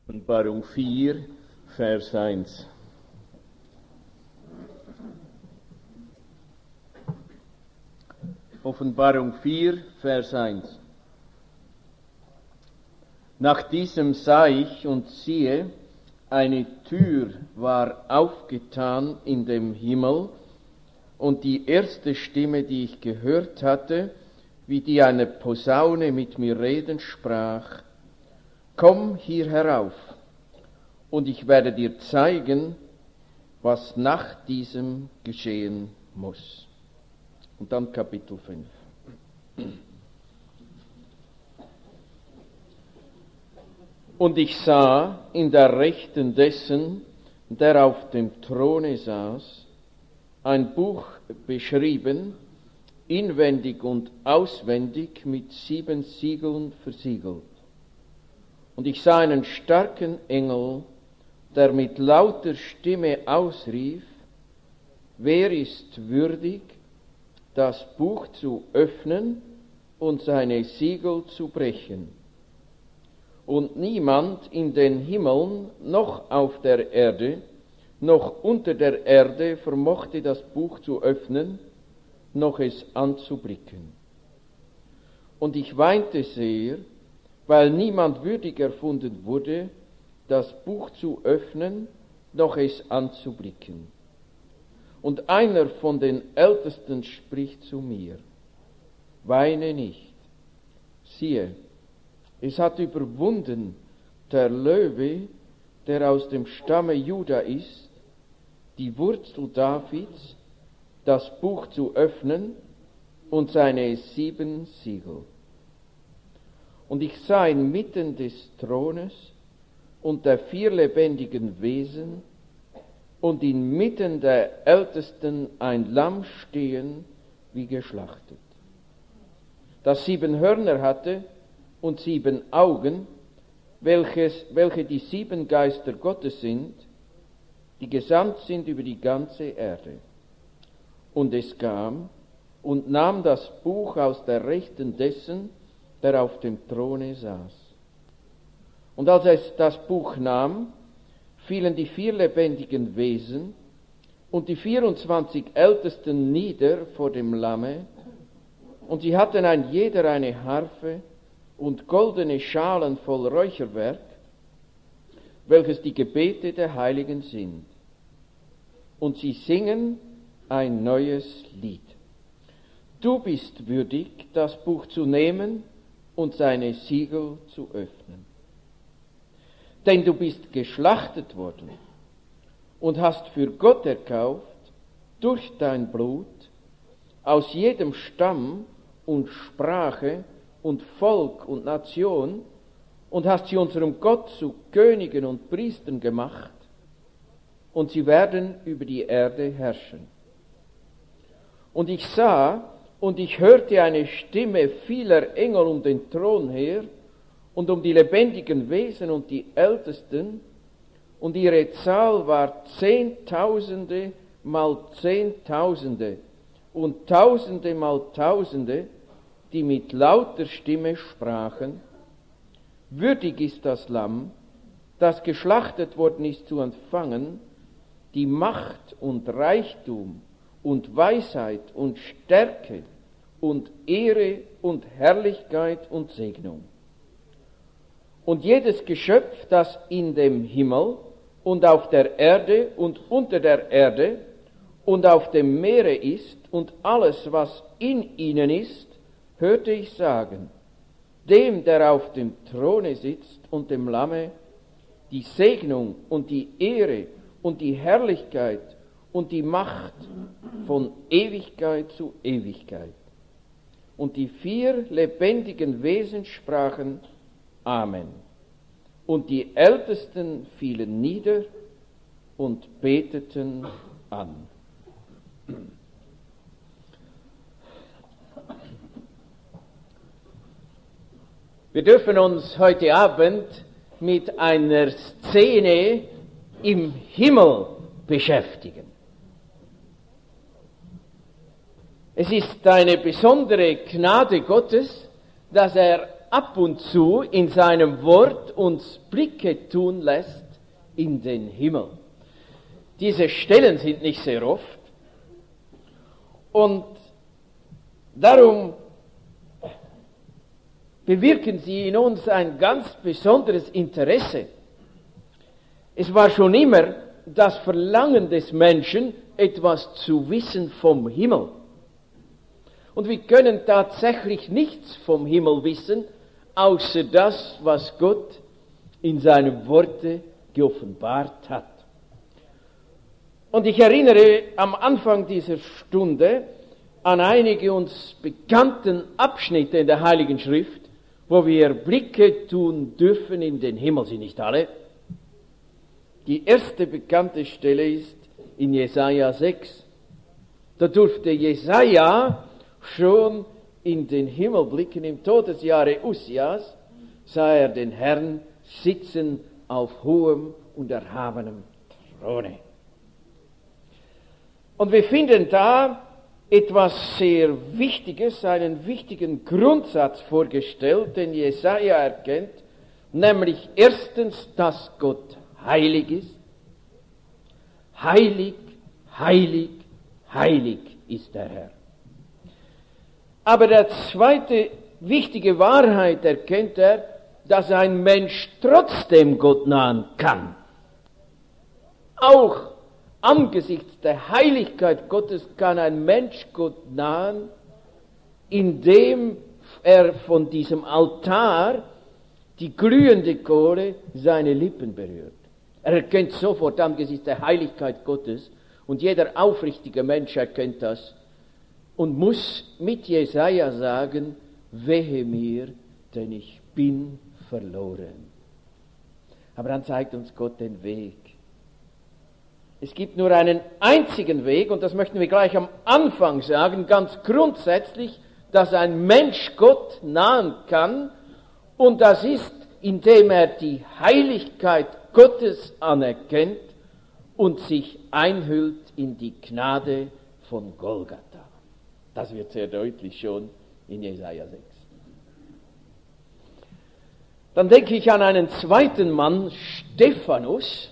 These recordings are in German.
Offenbarung 4, Vers 1. Offenbarung 4, Vers 1. Nach diesem sah ich und siehe, eine Tür war aufgetan in dem Himmel, und die erste Stimme, die ich gehört hatte, wie die eine Posaune mit mir reden sprach: Komm hier herauf, und ich werde dir zeigen, was nach diesem geschehen muss. Und dann Kapitel 5. Und ich sah in der Rechten dessen, der auf dem Throne saß, ein Buch beschrieben, inwendig und auswendig mit 7 Siegeln versiegelt. Und ich sah einen starken Engel, der mit lauter Stimme ausrief: Wer ist würdig, das Buch zu öffnen und seine Siegel zu brechen? Und niemand in den Himmeln, noch auf der Erde, noch unter der Erde vermochte das Buch zu öffnen, noch es anzublicken. Und ich weinte sehr, weil niemand würdig erfunden wurde, das Buch zu öffnen, noch es anzublicken. Und einer von den Ältesten spricht zu mir: Weine nicht. Siehe, es hat überwunden der Löwe, der aus dem Stamme Juda ist, die Wurzel Davids, das Buch zu öffnen und seine 7 Siegel. Und ich sah inmitten des Thrones und der 4 lebendigen Wesen und inmitten der Ältesten ein Lamm stehen, wie geschlachtet, das 7 Hörner hatte und 7 Augen, welche die 7 Geister Gottes sind, die gesandt sind über die ganze Erde. Und es kam und nahm das Buch aus der Rechten dessen, der auf dem Throne saß. Und als es das Buch nahm, fielen die 4 lebendigen Wesen und die 24 Ältesten nieder vor dem Lamme, und sie hatten ein jeder eine Harfe und goldene Schalen voll Räucherwerk, welches die Gebete der Heiligen sind. Und sie singen ein neues Lied. Du bist würdig, das Buch zu nehmen und seine Siegel zu öffnen. Denn du bist geschlachtet worden und hast für Gott erkauft durch dein Blut aus jedem Stamm und Sprache und Volk und Nation, und hast sie unserem Gott zu Königen und Priestern gemacht, und sie werden über die Erde herrschen. Und ich sah und ich hörte eine Stimme vieler Engel um den Thron her und um die lebendigen Wesen und die Ältesten, und ihre Zahl war 10.000 mal 10.000 und Tausende mal Tausende, die mit lauter Stimme sprachen: Würdig ist das Lamm, das geschlachtet worden ist, zu empfangen die Macht und Reichtum und Weisheit und Stärke und Ehre und Herrlichkeit und Segnung. Und jedes Geschöpf, das in dem Himmel und auf der Erde und unter der Erde und auf dem Meere ist und alles, was in ihnen ist, hörte ich sagen: Dem, der auf dem Throne sitzt und dem Lamme, die Segnung und die Ehre und die Herrlichkeit und die Macht von Ewigkeit zu Ewigkeit. Und die 4 lebendigen Wesen sprachen: Amen. Und die Ältesten fielen nieder und beteten an. Wir dürfen uns heute Abend mit einer Szene im Himmel beschäftigen. Es ist eine besondere Gnade Gottes, dass er ab und zu in seinem Wort uns Blicke tun lässt in den Himmel. Diese Stellen sind nicht sehr oft und darum bewirken sie in uns ein ganz besonderes Interesse. Es war schon immer das Verlangen des Menschen, etwas zu wissen vom Himmel. Und wir können tatsächlich nichts vom Himmel wissen, außer das, was Gott in seinem Worte geoffenbart hat. Und ich erinnere am Anfang dieser Stunde an einige uns bekannten Abschnitte in der Heiligen Schrift, wo wir Blicke tun dürfen in den Himmel, sind nicht alle. Die erste bekannte Stelle ist in Jesaja 6. Da durfte Jesaja schon in den Himmel blicken. Im Todesjahre Usias sah er den Herrn sitzen auf hohem und erhabenem Throne. Und wir finden da etwas sehr Wichtiges, einen wichtigen Grundsatz vorgestellt, den Jesaja erkennt, nämlich erstens, dass Gott heilig ist. Heilig, heilig, heilig ist der Herr. Aber der zweite wichtige Wahrheit erkennt er, dass ein Mensch trotzdem Gott nahen kann. Auch angesichts der Heiligkeit Gottes kann ein Mensch Gott nahen, indem er von diesem Altar die glühende Kohle seine Lippen berührt. Er erkennt sofort angesichts der Heiligkeit Gottes, und jeder aufrichtige Mensch erkennt das und muss mit Jesaja sagen, wehe mir, denn ich bin verloren. Aber dann zeigt uns Gott den Weg. Es gibt nur einen einzigen Weg, und das möchten wir gleich am Anfang sagen, ganz grundsätzlich, dass ein Mensch Gott nahen kann, und das ist, indem er die Heiligkeit Gottes anerkennt und sich einhüllt in die Gnade von Golgatha. Das wird sehr deutlich schon in Jesaja 6. Dann denke ich an einen zweiten Mann, Stephanus,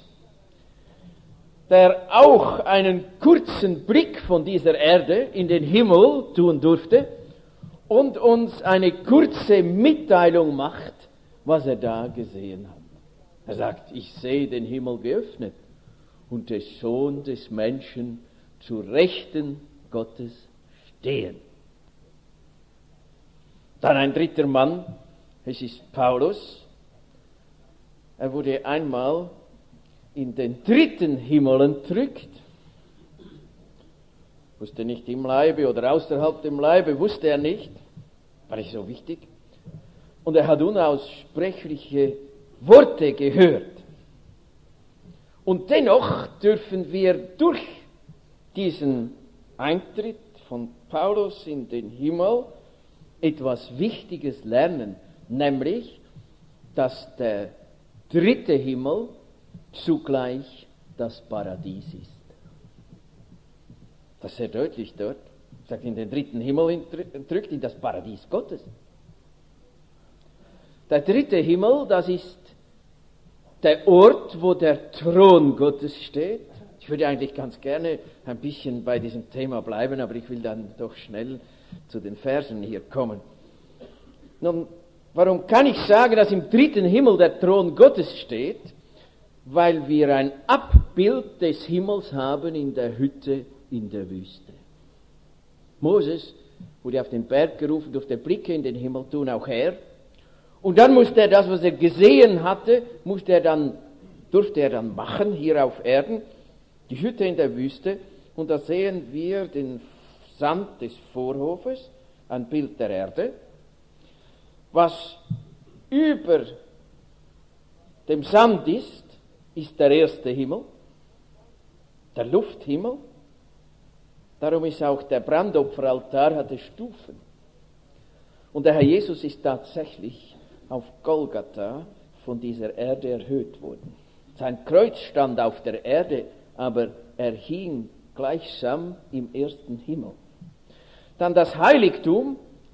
der auch einen kurzen Blick von dieser Erde in den Himmel tun durfte und uns eine kurze Mitteilung macht, was er da gesehen hat. Er sagt, ich sehe den Himmel geöffnet und den Sohn des Menschen zu Rechten Gottes stehen. Dann ein dritter Mann, es ist Paulus. Er wurde einmal in den dritten Himmel entrückt. Wusste nicht im Leibe oder außerhalb dem Leibe, wusste er nicht. War nicht so wichtig. Und er hat unaussprechliche Worte gehört. Und dennoch dürfen wir durch diesen Eintritt von Paulus in den Himmel etwas Wichtiges lernen, nämlich, dass der dritte Himmel zugleich das Paradies ist. Das ist sehr deutlich dort. Er sagt, in den dritten Himmel entrückt, in das Paradies Gottes. Der dritte Himmel, das ist der Ort, wo der Thron Gottes steht. Ich würde eigentlich ganz gerne ein bisschen bei diesem Thema bleiben, aber ich will dann doch schnell zu den Versen hier kommen. Nun, warum kann ich sagen, dass im dritten Himmel der Thron Gottes steht? Weil wir ein Abbild des Himmels haben in der Hütte in der Wüste. Moses wurde auf den Berg gerufen, durfte Blicke in den Himmel tun, auch er. Und dann musste er das, was er gesehen hatte, durfte er dann machen, hier auf Erden, die Hütte in der Wüste. Und da sehen wir den Sand des Vorhofes, ein Bild der Erde, was über dem Sand ist der erste Himmel, der Lufthimmel. Darum ist auch der Brandopferaltar, hatte Stufen. Und der Herr Jesus ist tatsächlich auf Golgatha von dieser Erde erhöht worden. Sein Kreuz stand auf der Erde, aber er hing gleichsam im ersten Himmel. Dann das Heiligtum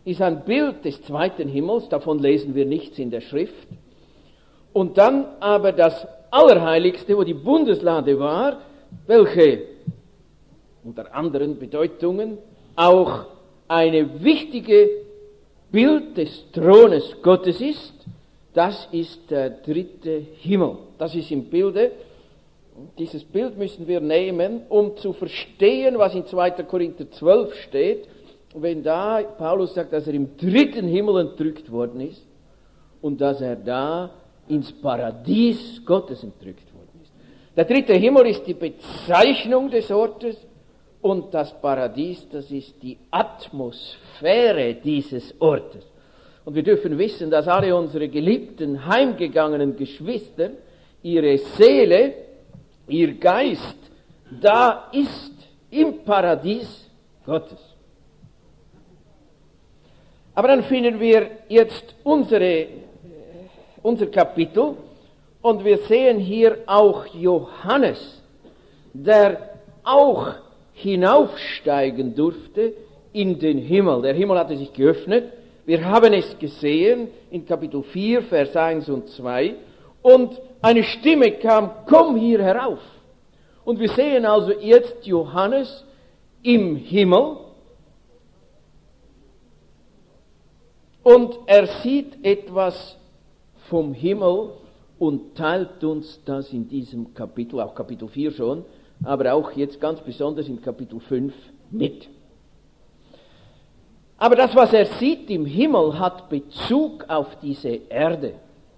ist ein Bild des zweiten Himmels, davon lesen wir nichts in der Schrift. Und dann aber das Allerheiligste, wo die Bundeslade war, welche unter anderen Bedeutungen auch eine wichtige Bild des Thrones Gottes ist, das ist der dritte Himmel. Das ist im Bilde. Dieses Bild müssen wir nehmen, um zu verstehen, was in 2. Korinther 12 steht, wenn da Paulus sagt, dass er im dritten Himmel entrückt worden ist und dass er da ins Paradies Gottes entrückt worden ist. Der dritte Himmel ist die Bezeichnung des Ortes und das Paradies, das ist die Atmosphäre dieses Ortes. Und wir dürfen wissen, dass alle unsere geliebten, heimgegangenen Geschwister, ihre Seele, ihr Geist, da ist im Paradies Gottes. Aber dann finden wir jetzt unser Kapitel und wir sehen hier auch Johannes, der auch hinaufsteigen durfte in den Himmel. Der Himmel hatte sich geöffnet. Wir haben es gesehen in Kapitel 4, Vers 1 und 2. Und eine Stimme kam, komm hier herauf. Und wir sehen also jetzt Johannes im Himmel. Und er sieht etwas vom Himmel und teilt uns das in diesem Kapitel, auch Kapitel 4 schon, aber auch jetzt ganz besonders in Kapitel 5 mit. Aber das, was er sieht im Himmel, hat Bezug auf diese Erde.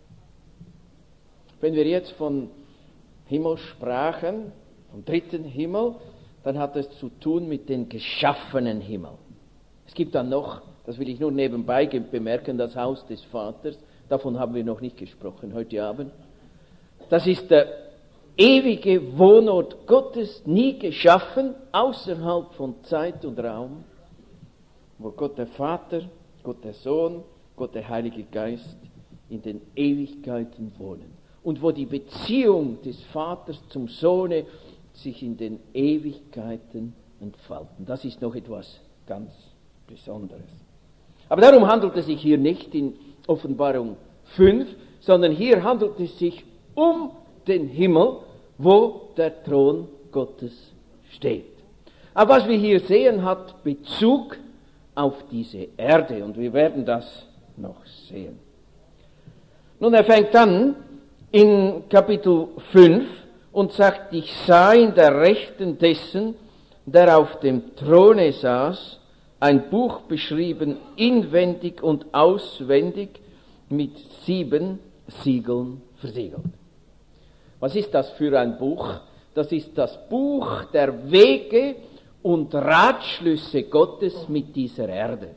Wenn wir jetzt von Himmel sprachen, vom dritten Himmel, dann hat es zu tun mit dem geschaffenen Himmel. Es gibt dann noch, das will ich nur nebenbei bemerken, das Haus des Vaters, davon haben wir noch nicht gesprochen heute Abend. Das ist der ewige Wohnort Gottes, nie geschaffen, außerhalb von Zeit und Raum, wo Gott der Vater, Gott der Sohn, Gott der Heilige Geist in den Ewigkeiten wohnen. Und wo die Beziehung des Vaters zum Sohne sich in den Ewigkeiten entfalten. Das ist noch etwas ganz Besonderes. Aber darum handelt es sich hier nicht in Offenbarung 5, sondern hier handelt es sich um den Himmel, wo der Thron Gottes steht. Aber was wir hier sehen, hat Bezug auf diese Erde und wir werden das noch sehen. Nun, er fängt an in Kapitel 5 und sagt, ich sah in der Rechten dessen, der auf dem Throne saß, ein Buch beschrieben, inwendig und auswendig, mit 7 Siegeln versiegelt. Was ist das für ein Buch? Das ist das Buch der Wege und Ratschlüsse Gottes mit dieser Erde.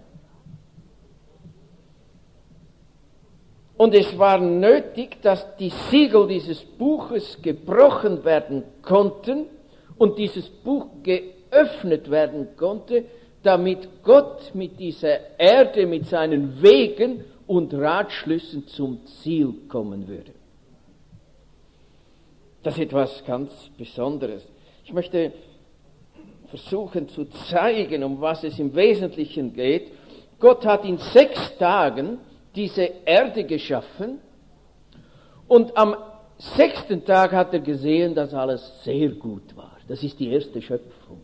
Und es war nötig, dass die Siegel dieses Buches gebrochen werden konnten und dieses Buch geöffnet werden konnte, damit Gott mit dieser Erde, mit seinen Wegen und Ratschlüssen zum Ziel kommen würde. Das ist etwas ganz Besonderes. Ich möchte versuchen zu zeigen, um was es im Wesentlichen geht. Gott hat in 6 Tagen diese Erde geschaffen und am 6. Tag hat er gesehen, dass alles sehr gut war. Das ist die erste Schöpfung.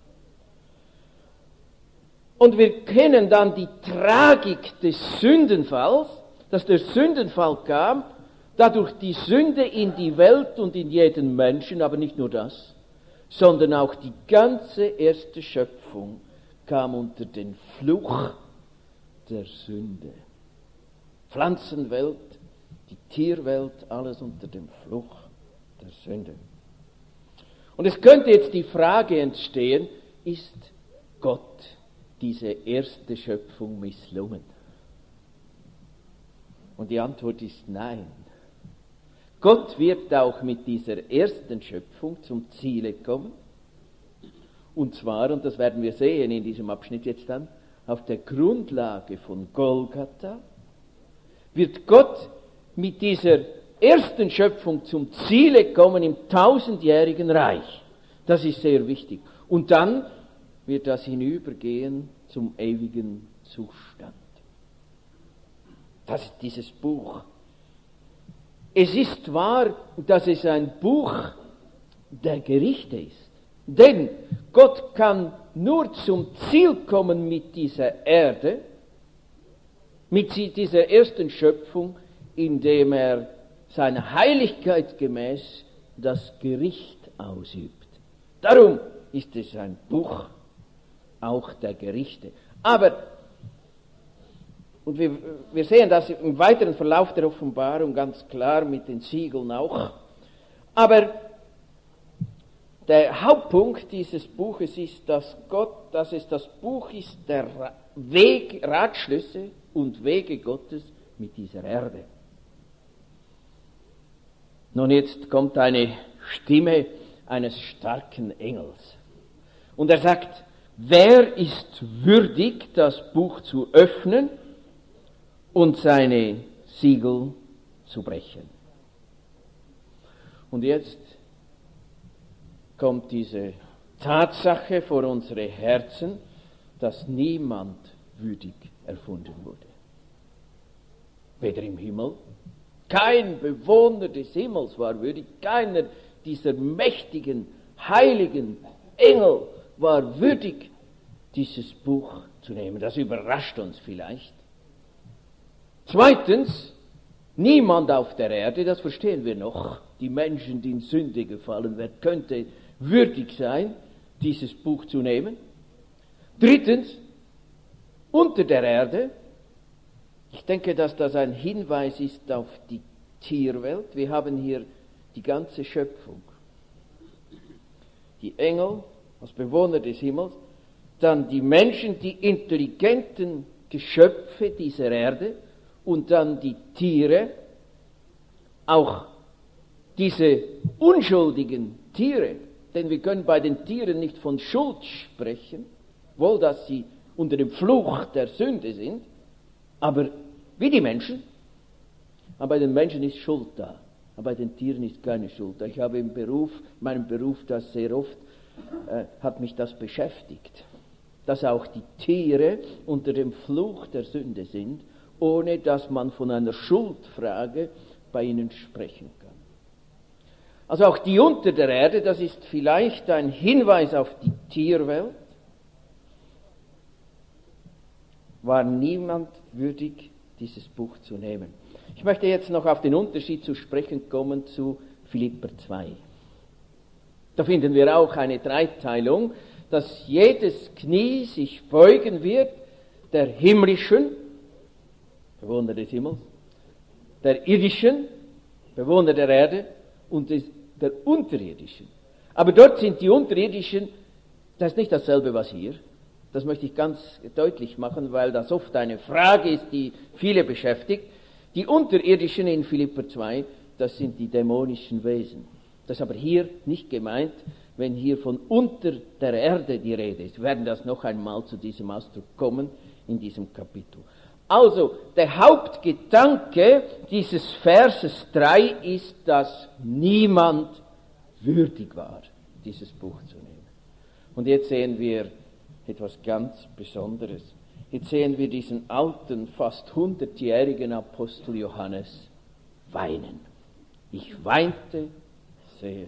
Und wir kennen dann die Tragik des Sündenfalls, dass der Sündenfall kam, dadurch die Sünde in die Welt und in jeden Menschen, aber nicht nur das, sondern auch die ganze erste Schöpfung kam unter den Fluch der Sünde. Pflanzenwelt, die Tierwelt, alles unter dem Fluch der Sünde. Und es könnte jetzt die Frage entstehen, ist Gott diese erste Schöpfung misslungen? Und die Antwort ist nein. Gott wird auch mit dieser ersten Schöpfung zum Ziele kommen. Und zwar, und das werden wir sehen in diesem Abschnitt jetzt dann, auf der Grundlage von Golgatha, wird Gott mit dieser ersten Schöpfung zum Ziele kommen im 1000-jährigen Reich. Das ist sehr wichtig. Und dann wird das hinübergehen zum ewigen Zustand. Das ist dieses Buch. Es ist wahr, dass es ein Buch der Gerichte ist. Denn Gott kann nur zum Ziel kommen mit dieser Erde, mit dieser ersten Schöpfung, indem er seiner Heiligkeit gemäß das Gericht ausübt. Darum ist es ein Buch auch der Gerichte. Aber, und wir sehen das im weiteren Verlauf der Offenbarung ganz klar mit den Siegeln auch, aber der Hauptpunkt dieses Buches ist, dass es das Buch ist der Ratschlüsse und Wege Gottes mit dieser Erde. Nun, jetzt kommt eine Stimme eines starken Engels. Und er sagt, wer ist würdig, das Buch zu öffnen und seine Siegel zu brechen? Und jetzt kommt diese Tatsache vor unsere Herzen, dass niemand würdig erfunden wurde. Weder im Himmel, kein Bewohner des Himmels war würdig, keiner dieser mächtigen, heiligen Engel war würdig, dieses Buch zu nehmen. Das überrascht uns vielleicht. Zweitens, niemand auf der Erde, das verstehen wir noch, die Menschen, die in Sünde gefallen werden, könnte würdig sein, dieses Buch zu nehmen. Drittens, unter der Erde, ich denke, dass das ein Hinweis ist auf die Tierwelt. Wir haben hier die ganze Schöpfung. Die Engel als Bewohner des Himmels, dann die Menschen, die intelligenten Geschöpfe dieser Erde und dann die Tiere, auch diese unschuldigen Tiere, denn wir können bei den Tieren nicht von Schuld sprechen, wohl, dass sie unter dem Fluch der Sünde sind, aber wie die Menschen. Aber bei den Menschen ist Schuld da, aber bei den Tieren ist keine Schuld da. Ich habe im meinem Beruf, das sehr oft, hat mich das beschäftigt, dass auch die Tiere unter dem Fluch der Sünde sind, ohne dass man von einer Schuldfrage bei ihnen sprechen kann. Also auch die unter der Erde, das ist vielleicht ein Hinweis auf die Tierwelt, war niemand würdig, dieses Buch zu nehmen. Ich möchte jetzt noch auf den Unterschied zu sprechen kommen zu Philipper 2. Da finden wir auch eine Dreiteilung, dass jedes Knie sich beugen wird, der himmlischen, Bewohner des Himmels, der irdischen, Bewohner der Erde, und der unterirdischen. Aber dort sind die unterirdischen, das ist nicht dasselbe, was hier. Das möchte ich ganz deutlich machen, weil das oft eine Frage ist, die viele beschäftigt. Die unterirdischen in Philipper 2, das sind die dämonischen Wesen. Das ist aber hier nicht gemeint, wenn hier von unter der Erde die Rede ist. Wir werden das noch einmal zu diesem Ausdruck kommen in diesem Kapitel. Also, der Hauptgedanke dieses Verses 3 ist, dass niemand würdig war, dieses Buch zu nehmen. Und jetzt sehen wir etwas ganz Besonderes. Jetzt sehen wir diesen alten, fast 100-jährigen Apostel Johannes weinen. Ich weinte sehr.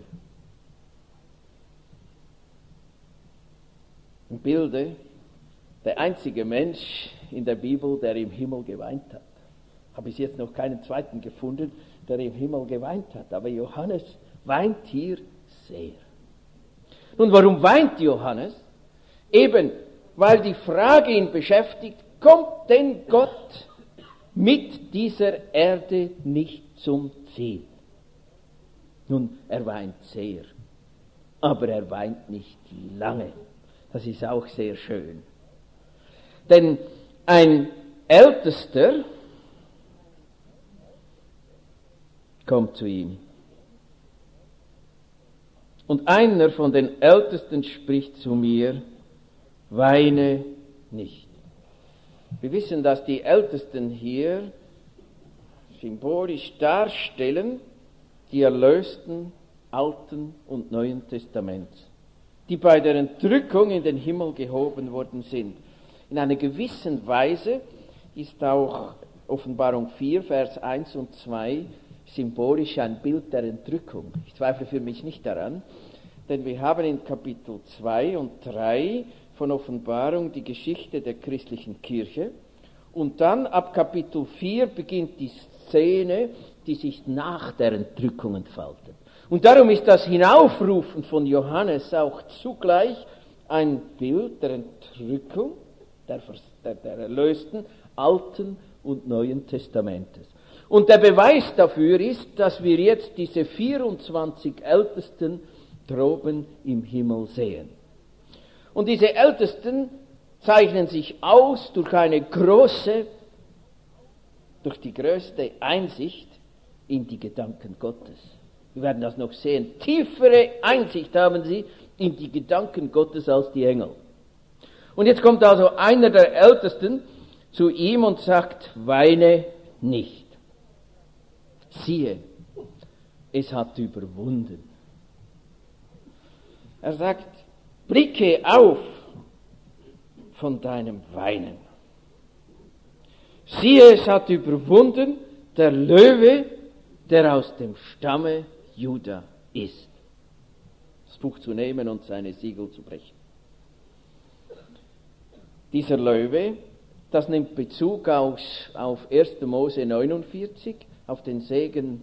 Im Bilde, der einzige Mensch in der Bibel, der im Himmel geweint hat. Habe ich jetzt noch keinen zweiten gefunden, der im Himmel geweint hat. Aber Johannes weint hier sehr. Nun, warum weint Johannes? Eben, weil die Frage ihn beschäftigt, kommt denn Gott mit dieser Erde nicht zum Ziel? Nun, er weint sehr, aber er weint nicht lange. Das ist auch sehr schön. Denn ein Ältester kommt zu ihm. Und einer von den Ältesten spricht zu mir, weine nicht. Wir wissen, dass die Ältesten hier symbolisch darstellen die Erlösten Alten und Neuen Testaments, die bei der Entrückung in den Himmel gehoben worden sind. In einer gewissen Weise ist auch Offenbarung 4, Vers 1 und 2 symbolisch ein Bild der Entrückung. Ich zweifle für mich nicht daran, denn wir haben in Kapitel 2 und 3 von Offenbarung die Geschichte der christlichen Kirche und dann ab Kapitel 4 beginnt die Szene, die sich nach der Entrückung entfaltet. Und darum ist das Hinaufrufen von Johannes auch zugleich ein Bild der Entrückung, der erlösten Alten und Neuen Testamentes. Und der Beweis dafür ist, dass wir jetzt diese 24 Ältesten droben im Himmel sehen. Und diese Ältesten zeichnen sich aus durch die größte Einsicht in die Gedanken Gottes. Wir werden das noch sehen. Tiefere Einsicht haben sie in die Gedanken Gottes als die Engel. Und jetzt kommt also einer der Ältesten zu ihm und sagt, weine nicht. Siehe, es hat überwunden. Er sagt, blicke auf von deinem Weinen. Siehe, es hat überwunden der Löwe, der aus dem Stamme Juda ist. Das Buch zu nehmen und seine Siegel zu brechen. Dieser Löwe, das nimmt Bezug auf 1. Mose 49, auf den Segen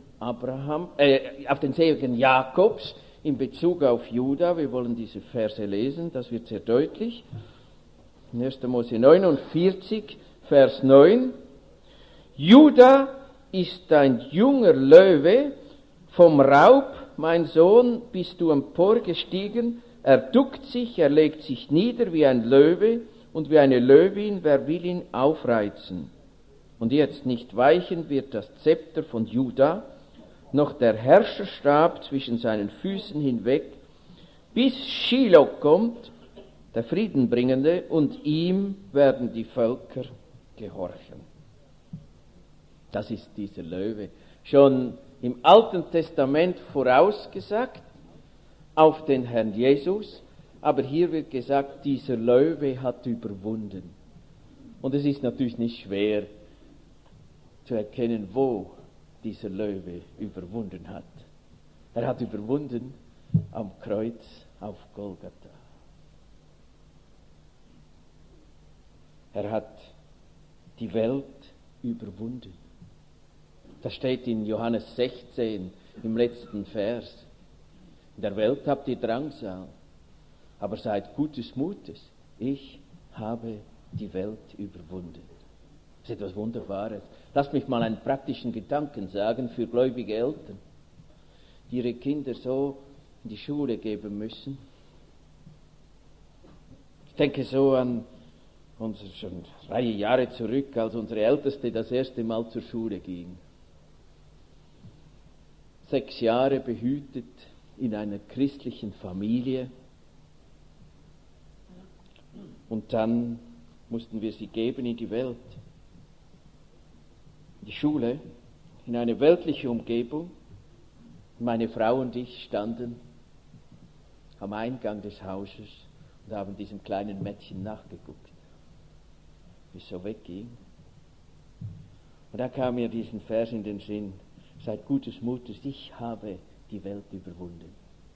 Jakobs in Bezug auf Juda. Wir wollen diese Verse lesen, das wird sehr deutlich. In 1. Mose 49, Vers 9. Juda ist ein junger Löwe, vom Raub, mein Sohn, bist du emporgestiegen, er duckt sich, er legt sich nieder wie ein Löwe und wie eine Löwin, wer will ihn aufreizen? Und jetzt nicht weichen wird das Zepter von Juda, noch der Herrscherstab zwischen seinen Füßen hinweg, bis Shiloh kommt, der Friedenbringende, und ihm werden die Völker gehorchen. Das ist dieser Löwe. Schon im Alten Testament vorausgesagt auf den Herrn Jesus, aber hier wird gesagt, dieser Löwe hat überwunden. Und es ist natürlich nicht schwer zu erkennen, wo dieser Löwe überwunden hat. Er hat überwunden am Kreuz auf Golgatha. Er hat die Welt überwunden. Das steht in Johannes 16 im letzten Vers. In der Welt habt ihr Drangsal, aber seid gutes Mutes. Ich habe die Welt überwunden. Das ist etwas Wunderbares. Lasst mich mal einen praktischen Gedanken sagen für gläubige Eltern, die ihre Kinder so in die Schule geben müssen. Ich denke so an schon eine Reihe Jahre zurück, als unsere Älteste das erste Mal zur Schule ging. 6 Jahre behütet in einer christlichen Familie. Und dann mussten wir sie geben in die Welt. In die Schule, in eine weltliche Umgebung. Meine Frau und ich standen am Eingang des Hauses und haben diesem kleinen Mädchen nachgeguckt, wie es so wegging. Und da kam mir diesen Vers in den Sinn: Seid gutes Mutes, ich habe die Welt überwunden.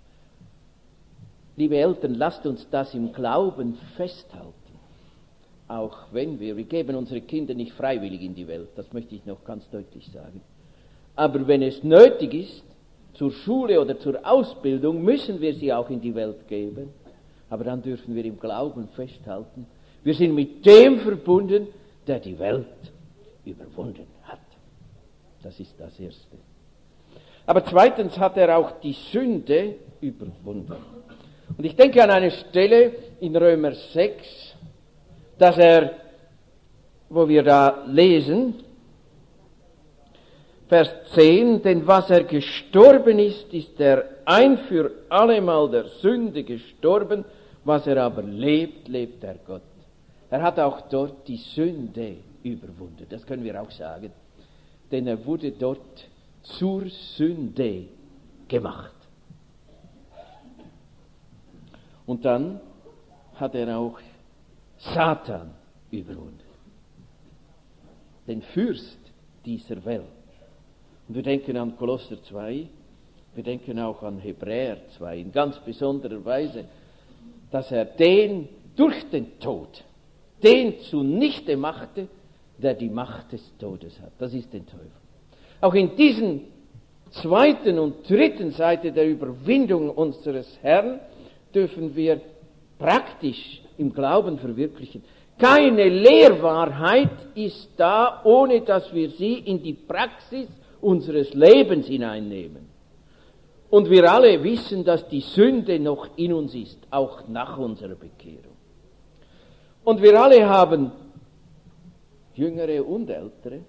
Liebe Eltern, lasst uns das im Glauben festhalten. Auch wenn wir geben unsere Kinder nicht freiwillig in die Welt, das möchte ich noch ganz deutlich sagen. Aber wenn es nötig ist, zur Schule oder zur Ausbildung, müssen wir sie auch in die Welt geben. Aber dann dürfen wir im Glauben festhalten, wir sind mit dem verbunden, der die Welt überwunden hat. Das ist das Erste. Aber zweitens hat er auch die Sünde überwunden. Und ich denke an eine Stelle in Römer 6, wo wir da lesen, Vers 10, denn was er gestorben ist, ist er ein für allemal der Sünde gestorben, was er aber lebt, lebt er Gott. Er hat auch dort die Sünde überwunden, das können wir auch sagen, denn er wurde dort zur Sünde gemacht. Und dann hat er auch Satan überwunden. Den Fürst dieser Welt. Und wir denken an Kolosser 2, wir denken auch an Hebräer 2 in ganz besonderer Weise, dass er den durch den Tod, den zunichte machte, der die Macht des Todes hat. Das ist den Teufel. Auch in diesen zweiten und dritten Seite der Überwindung unseres Herrn dürfen wir praktisch im Glauben verwirklichen. Keine Lehrwahrheit ist da, ohne dass wir sie in die Praxis unseres Lebens hineinnehmen. Und wir alle wissen, dass die Sünde noch in uns ist, auch nach unserer Bekehrung. Und wir alle haben, Jüngere und Ältere,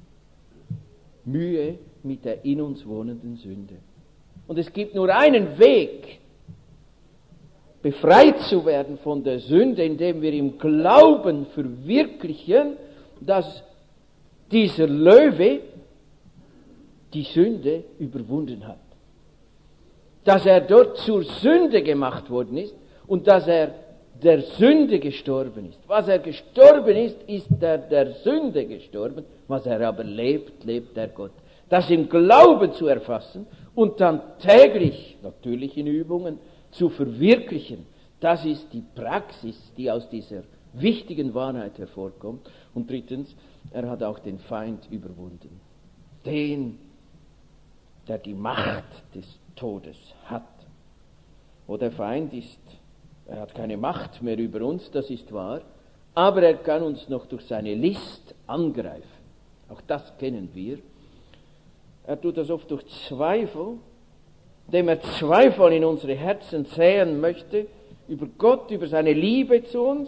Mühe mit der in uns wohnenden Sünde. Und es gibt nur einen Weg, befreit zu werden von der Sünde, indem wir im Glauben verwirklichen, dass dieser Löwe die Sünde überwunden hat. Dass er dort zur Sünde gemacht worden ist und dass er der Sünde gestorben ist. Was er gestorben ist, ist der Sünde gestorben. Was er aber lebt, lebt der Gott. Das im Glauben zu erfassen und dann täglich, natürlich in Übungen, zu verwirklichen, das ist die Praxis, die aus dieser wichtigen Wahrheit hervorkommt. Und drittens, er hat auch den Feind überwunden. Den, der die Macht des Todes hat. Wo der Feind ist, er hat keine Macht mehr über uns, das ist wahr, aber er kann uns noch durch seine List angreifen. Auch das kennen wir. Er tut das oft durch Zweifel, indem er Zweifel in unsere Herzen säen möchte, über Gott, über seine Liebe zu uns.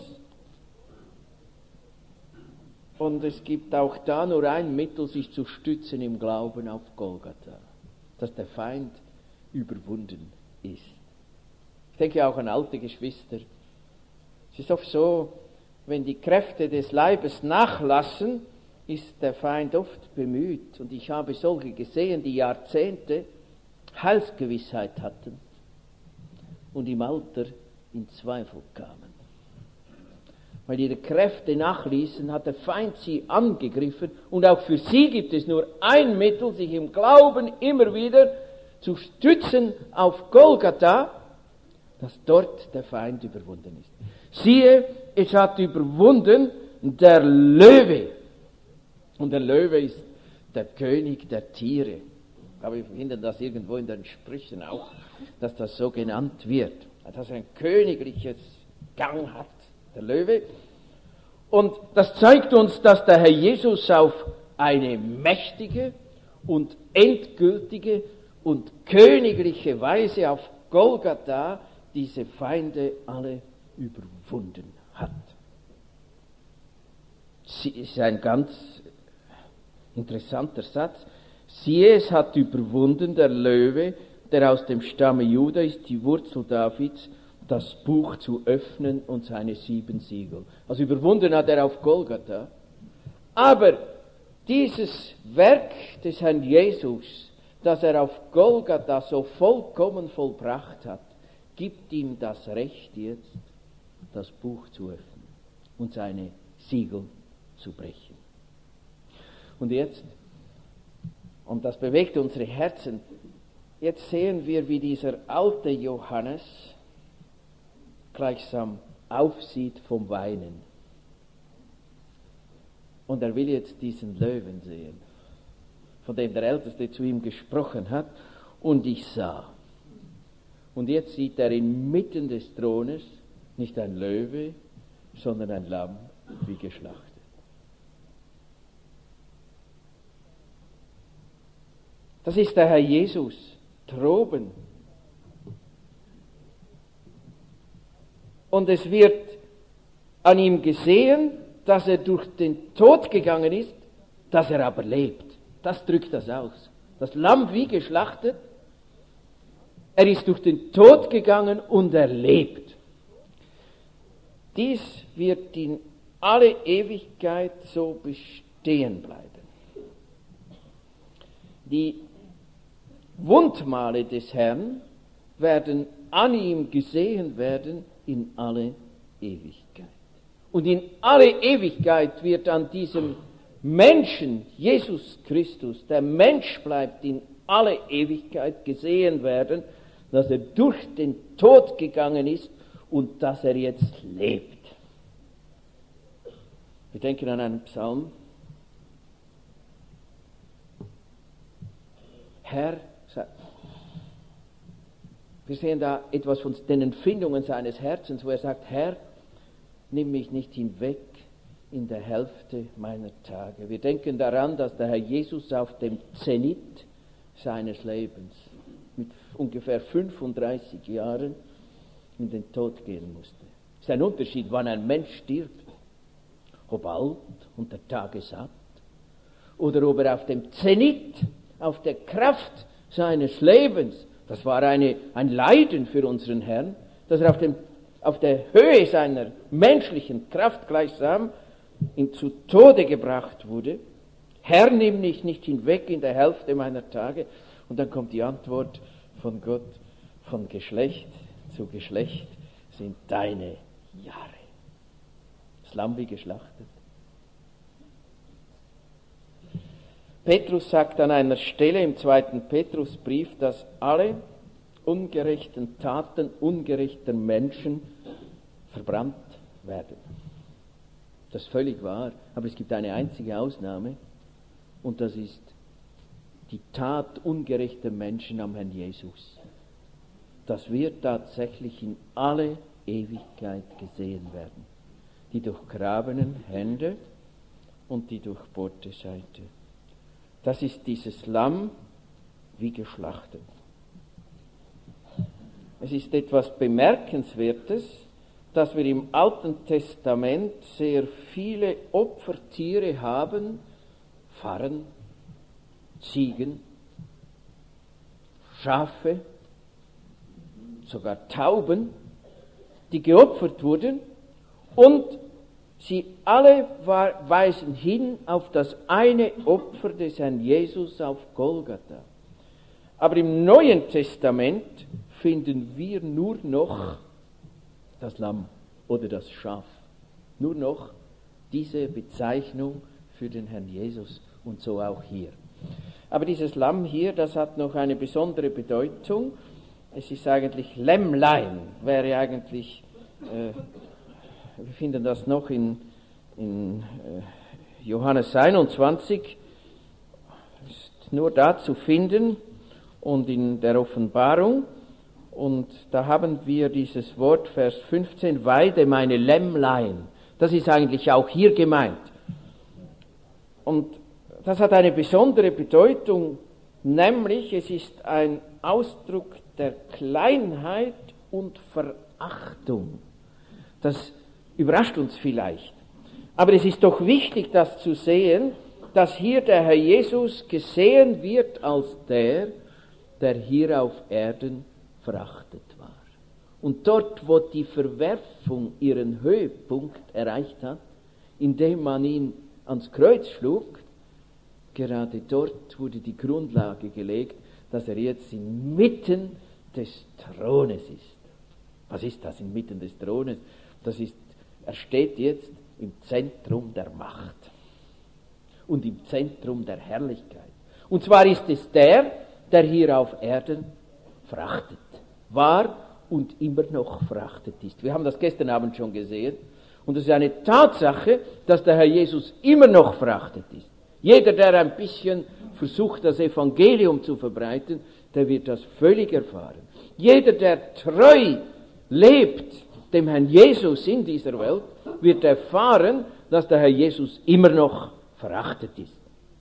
Und es gibt auch da nur ein Mittel, sich zu stützen im Glauben auf Golgatha, dass der Feind überwunden ist. Ich denke auch an alte Geschwister. Es ist oft so, wenn die Kräfte des Leibes nachlassen, ist der Feind oft bemüht. Und ich habe solche gesehen, die Jahrzehnte Heilsgewissheit hatten und im Alter in Zweifel kamen. Weil ihre Kräfte nachließen, hat der Feind sie angegriffen. Und auch für sie gibt es nur ein Mittel, sich im Glauben immer wieder zu stützen auf Golgatha, dass dort der Feind überwunden ist. Siehe, es hat überwunden der Löwe. Und der Löwe ist der König der Tiere. Aber wir finden das irgendwo in den Sprüchen auch, dass das so genannt wird. Dass er ein königliches Gang hat, der Löwe. Und das zeigt uns, dass der Herr Jesus auf eine mächtige und endgültige und königliche Weise auf Golgatha diese Feinde alle überwunden hat. Es ist ein ganz interessanter Satz. Siehe, es hat überwunden der Löwe, der aus dem Stamme Juda ist, die Wurzel Davids, das Buch zu öffnen und seine 7 Siegel. Also überwunden hat er auf Golgatha. Aber dieses Werk des Herrn Jesus, das er auf Golgatha so vollkommen vollbracht hat, gibt ihm das Recht jetzt, das Buch zu öffnen und seine Siegel zu brechen. Und jetzt, und das bewegt unsere Herzen, jetzt sehen wir, wie dieser alte Johannes gleichsam aufsieht vom Weinen. Und er will jetzt diesen Löwen sehen, von dem der Älteste zu ihm gesprochen hat. Und ich sah. Und jetzt sieht er inmitten des Thrones nicht ein Löwe, sondern ein Lamm wie geschlachtet. Das ist der Herr Jesus droben. Und es wird an ihm gesehen, dass er durch den Tod gegangen ist, dass er aber lebt. Das drückt das aus. Das Lamm wie geschlachtet, er ist durch den Tod gegangen und er lebt. Dies wird in alle Ewigkeit so bestehen bleiben. Die Wundmale des Herrn werden an ihm gesehen werden in alle Ewigkeit. Und in alle Ewigkeit wird an diesem Menschen, Jesus Christus, der Mensch bleibt, in alle Ewigkeit gesehen werden, dass er durch den Tod gegangen ist und dass er jetzt lebt. Wir denken an einen Psalm. Herr, wir sehen da etwas von den Empfindungen seines Herzens, wo er sagt, Herr, nimm mich nicht hinweg in der Hälfte meiner Tage. Wir denken daran, dass der Herr Jesus auf dem Zenit seines Lebens mit ungefähr 35 Jahren in den Tod gehen musste. Es ist ein Unterschied, wann ein Mensch stirbt, ob alt und der Tage satt, oder ob er auf dem Zenit, auf der Kraft seines Lebens, das war ein Leiden für unseren Herrn, dass er auf der Höhe seiner menschlichen Kraft gleichsam zu Tode gebracht wurde. Herr, nimm mich nicht hinweg in der Hälfte meiner Tage. Und dann kommt die Antwort von Gott, von Geschlecht zu Geschlecht sind deine Jahre. Das Lamm wie geschlachtet. Petrus sagt an einer Stelle im 2. Petrusbrief, dass alle ungerechten Taten ungerechter Menschen verbrannt werden. Das ist völlig wahr, aber es gibt eine einzige Ausnahme und das ist die Tat ungerechter Menschen am Herrn Jesus. Das wird tatsächlich in alle Ewigkeit gesehen werden. Die durchgrabenen Hände und die durchbohrte Seite. Das ist dieses Lamm wie geschlachtet. Es ist etwas Bemerkenswertes, dass wir im Alten Testament sehr viele Opfertiere haben, Farren, Ziegen, Schafe, sogar Tauben, die geopfert wurden und sie alle weisen hin auf das eine Opfer des Herrn Jesus auf Golgatha. Aber im Neuen Testament finden wir nur noch das Lamm oder das Schaf. Nur noch diese Bezeichnung für den Herrn Jesus und so auch hier. Aber dieses Lamm hier, das hat noch eine besondere Bedeutung. Es ist eigentlich Lämmlein, wäre eigentlich, wir finden das noch in Johannes 21, ist nur da zu finden und in der Offenbarung. Und da haben wir dieses Wort, Vers 15, weide meine Lämmlein. Das ist eigentlich auch hier gemeint. Und das hat eine besondere Bedeutung, nämlich es ist ein Ausdruck der Kleinheit und Verachtung. Das überrascht uns vielleicht. Aber es ist doch wichtig, das zu sehen, dass hier der Herr Jesus gesehen wird als der hier auf Erden verachtet war. Und dort, wo die Verwerfung ihren Höhepunkt erreicht hat, indem man ihn ans Kreuz schlug, gerade dort wurde die Grundlage gelegt, dass er jetzt inmitten des Thrones ist. Was ist das inmitten des Thrones? Er steht jetzt im Zentrum der Macht und im Zentrum der Herrlichkeit. Und zwar ist es der hier auf Erden verachtet war und immer noch verachtet ist. Wir haben das gestern Abend schon gesehen. Und es ist eine Tatsache, dass der Herr Jesus immer noch verachtet ist. Jeder, der ein bisschen versucht, das Evangelium zu verbreiten, der wird das völlig erfahren. Jeder, der treu lebt dem Herrn Jesus in dieser Welt, wird erfahren, dass der Herr Jesus immer noch verachtet ist.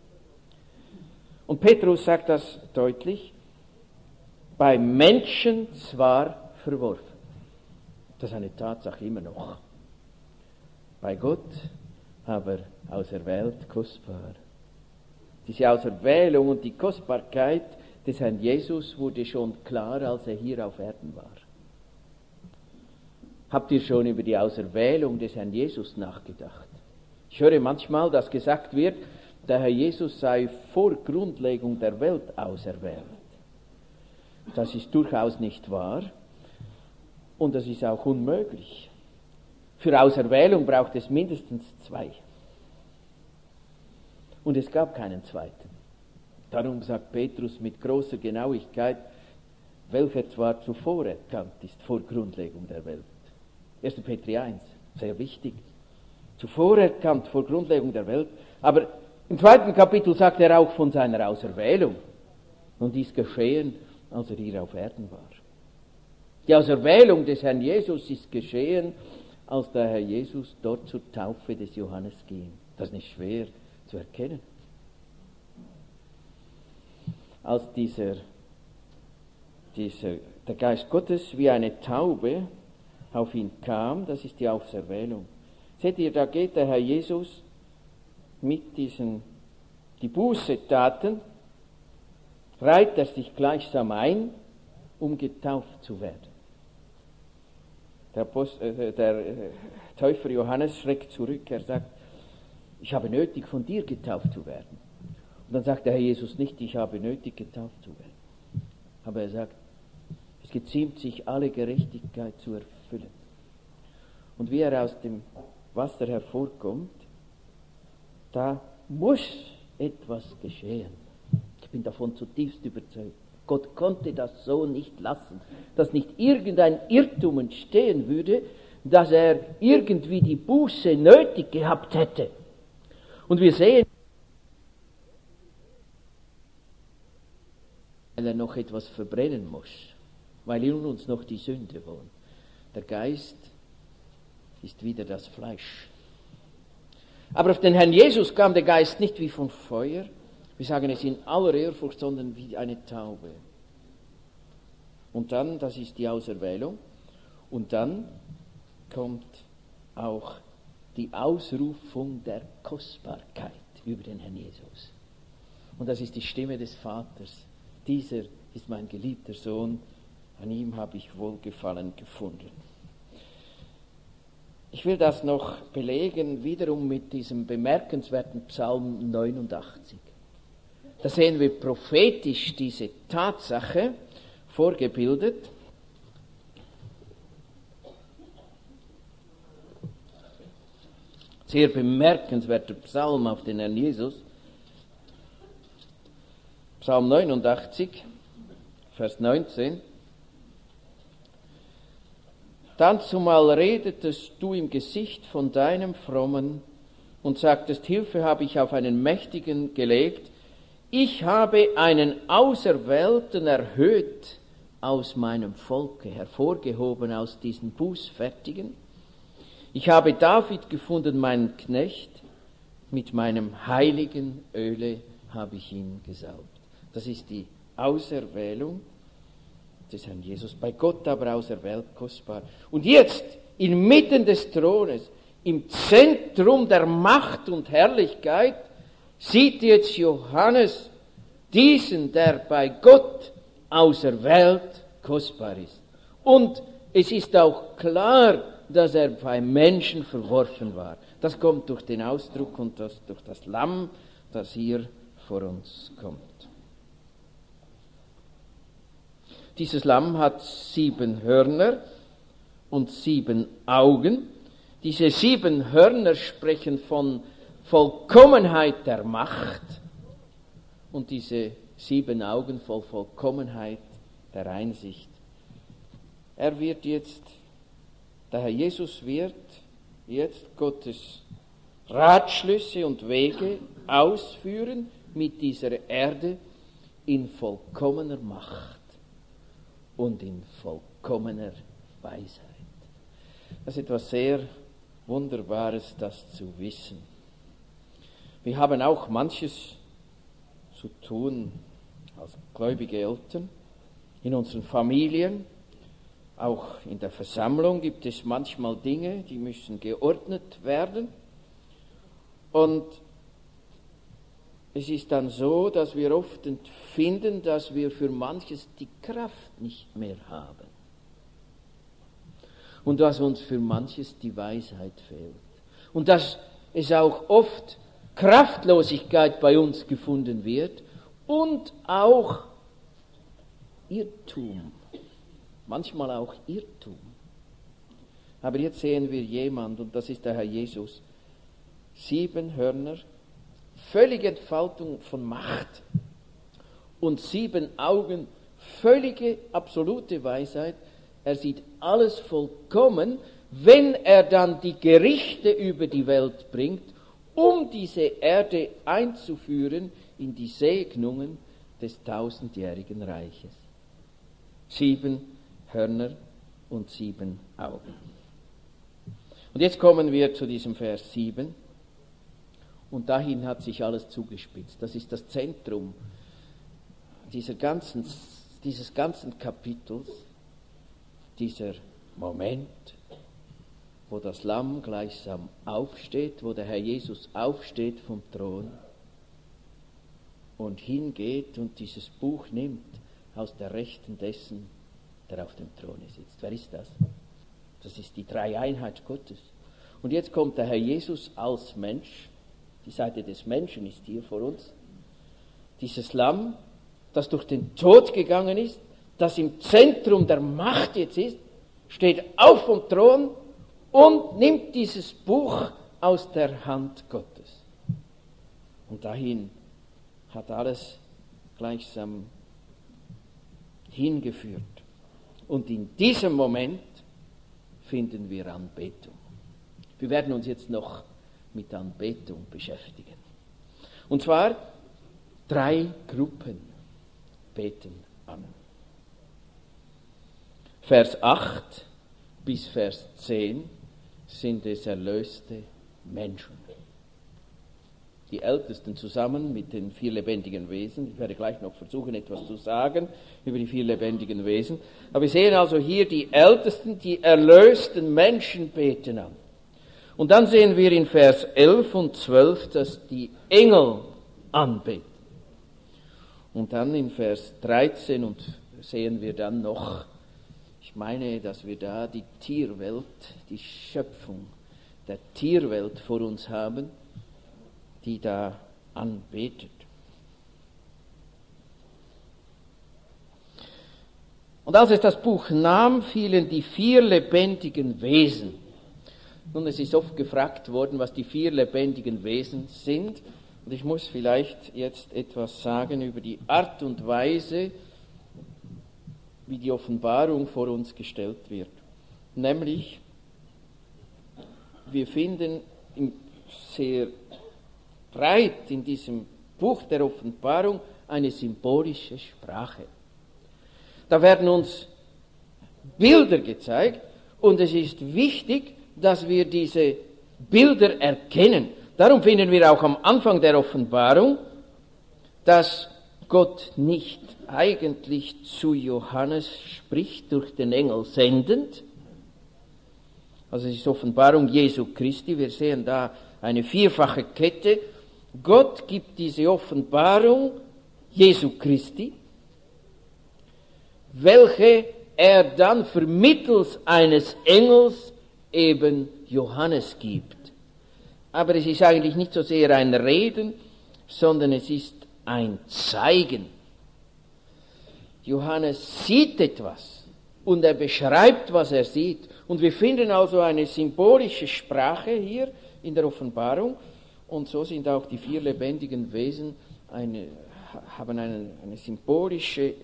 Und Petrus sagt das deutlich, bei Menschen zwar verworfen. Das ist eine Tatsache immer noch. Bei Gott aber auserwählt, kostbar. Diese Auserwählung und die Kostbarkeit des Herrn Jesus wurde schon klar, als er hier auf Erden war. Habt ihr schon über die Auserwählung des Herrn Jesus nachgedacht? Ich höre manchmal, dass gesagt wird, der Herr Jesus sei vor Grundlegung der Welt auserwählt. Das ist durchaus nicht wahr und das ist auch unmöglich. Für Auserwählung braucht es mindestens 2. Und es gab keinen zweiten. Darum sagt Petrus mit großer Genauigkeit, welcher zwar zuvor erkannt ist, vor Grundlegung der Welt. 1. Petri 1, sehr wichtig. Zuvor erkannt, vor Grundlegung der Welt. Aber im 2. Kapitel sagt er auch von seiner Auserwählung. Und dies geschehen, als er hier auf Erden war. Die Auserwählung des Herrn Jesus ist geschehen, als der Herr Jesus dort zur Taufe des Johannes ging. Das ist nicht schwer zu erkennen. Als der Geist Gottes wie eine Taube auf ihn kam, das ist die Auserwählung. Seht ihr, da geht der Herr Jesus mit die Bußetaten, reiht er sich gleichsam ein, um getauft zu werden. Der Täufer Johannes schreckt zurück, er sagt, ich habe nötig, von dir getauft zu werden. Und dann sagt der Herr Jesus nicht, ich habe nötig, getauft zu werden. Aber er sagt, es geziemt sich, alle Gerechtigkeit zu erfüllen. Und wie er aus dem Wasser hervorkommt, da muss etwas geschehen. Ich bin davon zutiefst überzeugt. Gott konnte das so nicht lassen, dass nicht irgendein Irrtum entstehen würde, dass er irgendwie die Buße nötig gehabt hätte. Und wir sehen, weil er noch etwas verbrennen muss, weil in uns noch die Sünde wohnt. Der Geist ist wieder das Fleisch. Aber auf den Herrn Jesus kam der Geist nicht wie von Feuer, wir sagen es in aller Ehrfurcht, sondern wie eine Taube. Und dann, das ist die Auserwählung, und dann kommt auch die Ausrufung der Kostbarkeit über den Herrn Jesus. Und das ist die Stimme des Vaters. Dieser ist mein geliebter Sohn, an ihm habe ich Wohlgefallen gefunden. Ich will das noch belegen, wiederum mit diesem bemerkenswerten Psalm 89. Da sehen wir prophetisch diese Tatsache vorgebildet. Sehr bemerkenswerter Psalm auf den Herrn Jesus. Psalm 89, Vers 19. Dann zumal redetest du im Gesicht von deinem Frommen und sagtest, Hilfe habe ich auf einen Mächtigen gelegt. Ich habe einen Auserwählten erhöht aus meinem Volke, hervorgehoben aus diesen Bußfertigen. Ich habe David gefunden, meinen Knecht, mit meinem heiligen Öle habe ich ihn gesaugt. Das ist die Auserwählung des Herrn Jesus, bei Gott aber auserwählt, kostbar. Und jetzt, inmitten des Thrones, im Zentrum der Macht und Herrlichkeit, sieht jetzt Johannes diesen, der bei Gott auserwählt, kostbar ist. Und es ist auch klar, dass er beim Menschen verworfen war. Das kommt durch den Ausdruck und durch das Lamm, das hier vor uns kommt. Dieses Lamm hat 7 Hörner und 7 Augen. Diese 7 Hörner sprechen von Vollkommenheit der Macht und diese 7 Augen voll Vollkommenheit der Einsicht. Der Herr Jesus wird jetzt Gottes Ratschlüsse und Wege ausführen mit dieser Erde in vollkommener Macht und in vollkommener Weisheit. Das ist etwas sehr Wunderbares, das zu wissen. Wir haben auch manches zu tun als gläubige Eltern, in unseren Familien, auch in der Versammlung gibt es manchmal Dinge, die müssen geordnet werden. Und es ist dann so, dass wir oft empfinden, dass wir für manches die Kraft nicht mehr haben. Und dass uns für manches die Weisheit fehlt. Und dass es auch oft Kraftlosigkeit bei uns gefunden wird und auch Irrtum. Manchmal auch Irrtum. Aber jetzt sehen wir jemand, und das ist der Herr Jesus. 7 Hörner, völlige Entfaltung von Macht. Und 7 Augen, völlige, absolute Weisheit. Er sieht alles vollkommen, wenn er dann die Gerichte über die Welt bringt, um diese Erde einzuführen in die Segnungen des 1000-jährigen Reiches. 7 Hörner und 7 Augen. Und jetzt kommen wir zu diesem Vers 7. Und dahin hat sich alles zugespitzt. Das ist das Zentrum dieses ganzen Kapitels, dieser Moment, wo das Lamm gleichsam aufsteht, wo der Herr Jesus aufsteht vom Thron und hingeht und dieses Buch nimmt aus der Rechten dessen, der auf dem Throne sitzt. Wer ist das? Das ist die Dreieinheit Gottes. Und jetzt kommt der Herr Jesus als Mensch. Die Seite des Menschen ist hier vor uns. Dieses Lamm, das durch den Tod gegangen ist, das im Zentrum der Macht jetzt ist, steht auf vom Thron und nimmt dieses Buch aus der Hand Gottes. Und dahin hat alles gleichsam hingeführt. Und in diesem Moment finden wir Anbetung. Wir werden uns jetzt noch mit Anbetung beschäftigen. Und zwar 3 Gruppen beten an. Vers 8 bis Vers 10 sind es erlöste Menschen. Die Ältesten zusammen mit den 4 lebendigen Wesen. Ich werde gleich noch versuchen, etwas zu sagen über die 4 lebendigen Wesen. Aber wir sehen also hier die Ältesten, die erlösten Menschen beten an. Und dann sehen wir in Vers 11 und 12, dass die Engel anbeten. Und dann in Vers 13 und sehen wir dann noch, ich meine, dass wir da die Tierwelt, die Schöpfung der Tierwelt vor uns haben, die da anbetet. Und als es das Buch nahm, fielen die 4 lebendigen Wesen. Nun, es ist oft gefragt worden, was die 4 lebendigen Wesen sind. Und ich muss vielleicht jetzt etwas sagen über die Art und Weise, wie die Offenbarung vor uns gestellt wird. Nämlich, wir finden sehr breit in diesem Buch der Offenbarung eine symbolische Sprache. Da werden uns Bilder gezeigt und es ist wichtig, dass wir diese Bilder erkennen. Darum finden wir auch am Anfang der Offenbarung, dass Gott nicht eigentlich zu Johannes spricht, durch den Engel sendend. Also es ist Offenbarung Jesu Christi, wir sehen da eine 4-fache Kette. Gott gibt diese Offenbarung Jesu Christi, welche er dann vermittels eines Engels eben Johannes gibt. Aber es ist eigentlich nicht so sehr ein Reden, sondern es ist ein Zeigen. Johannes sieht etwas und er beschreibt, was er sieht. Und wir finden also eine symbolische Sprache hier in der Offenbarung. Und so sind auch die 4 lebendigen Wesen haben eine symbolische,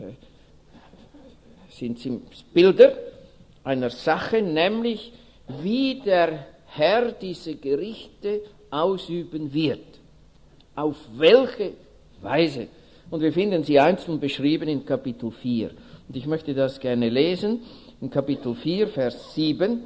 sind Bilder einer Sache, nämlich wie der Herr diese Gerichte ausüben wird. Auf welche Weise? Und wir finden sie einzeln beschrieben in Kapitel 4. Und ich möchte das gerne lesen. In Kapitel 4, Vers 7,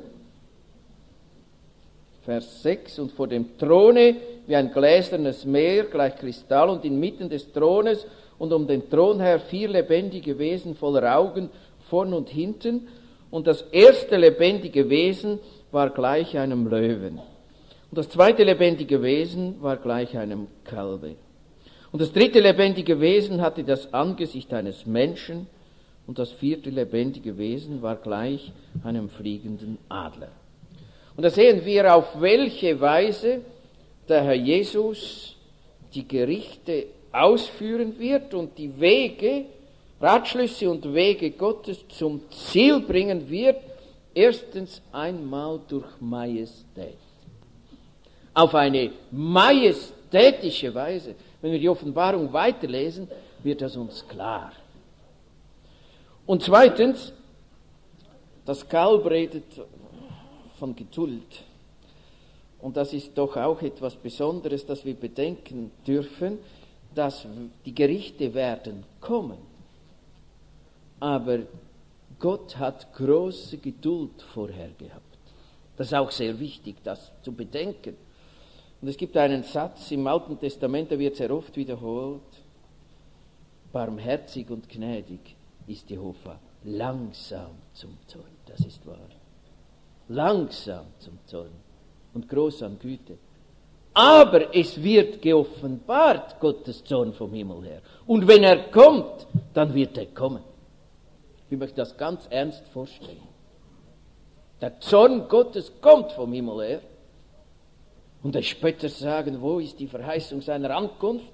Vers 6. Und vor dem Throne wie ein gläsernes Meer, gleich Kristall, und inmitten des Thrones und um den Thron her 4 lebendige Wesen voller Augen, vorn und hinten. Und das erste lebendige Wesen war gleich einem Löwen. Und das zweite lebendige Wesen war gleich einem Kalbe. Und das dritte lebendige Wesen hatte das Angesicht eines Menschen. Und das 4. lebendige Wesen war gleich einem fliegenden Adler. Und da sehen wir, auf welche Weise der Herr Jesus die Gerichte ausführen wird und die Wege, Ratschlüsse und Wege Gottes zum Ziel bringen wird, Erstens einmal durch Majestät. Auf eine majestätische Weise. Wenn wir die Offenbarung weiterlesen, wird das uns klar. Und zweitens, das Kalb redet von Geduld. Und das ist doch auch etwas Besonderes, das wir bedenken dürfen, dass die Gerichte werden kommen. Aber Gott hat große Geduld vorher gehabt. Das ist auch sehr wichtig, das zu bedenken. Und es gibt einen Satz im Alten Testament, der wird sehr oft wiederholt. Barmherzig und gnädig ist Jehova, langsam zum Zorn. Das ist wahr. Langsam zum Zorn und groß an Güte. Aber es wird geoffenbart, Gottes Zorn vom Himmel her. Und wenn er kommt, dann wird er kommen. Ich möchte das ganz ernst vorstellen. Der Zorn Gottes kommt vom Himmel her. Und der Spötter sagen, wo ist die Verheißung seiner Ankunft?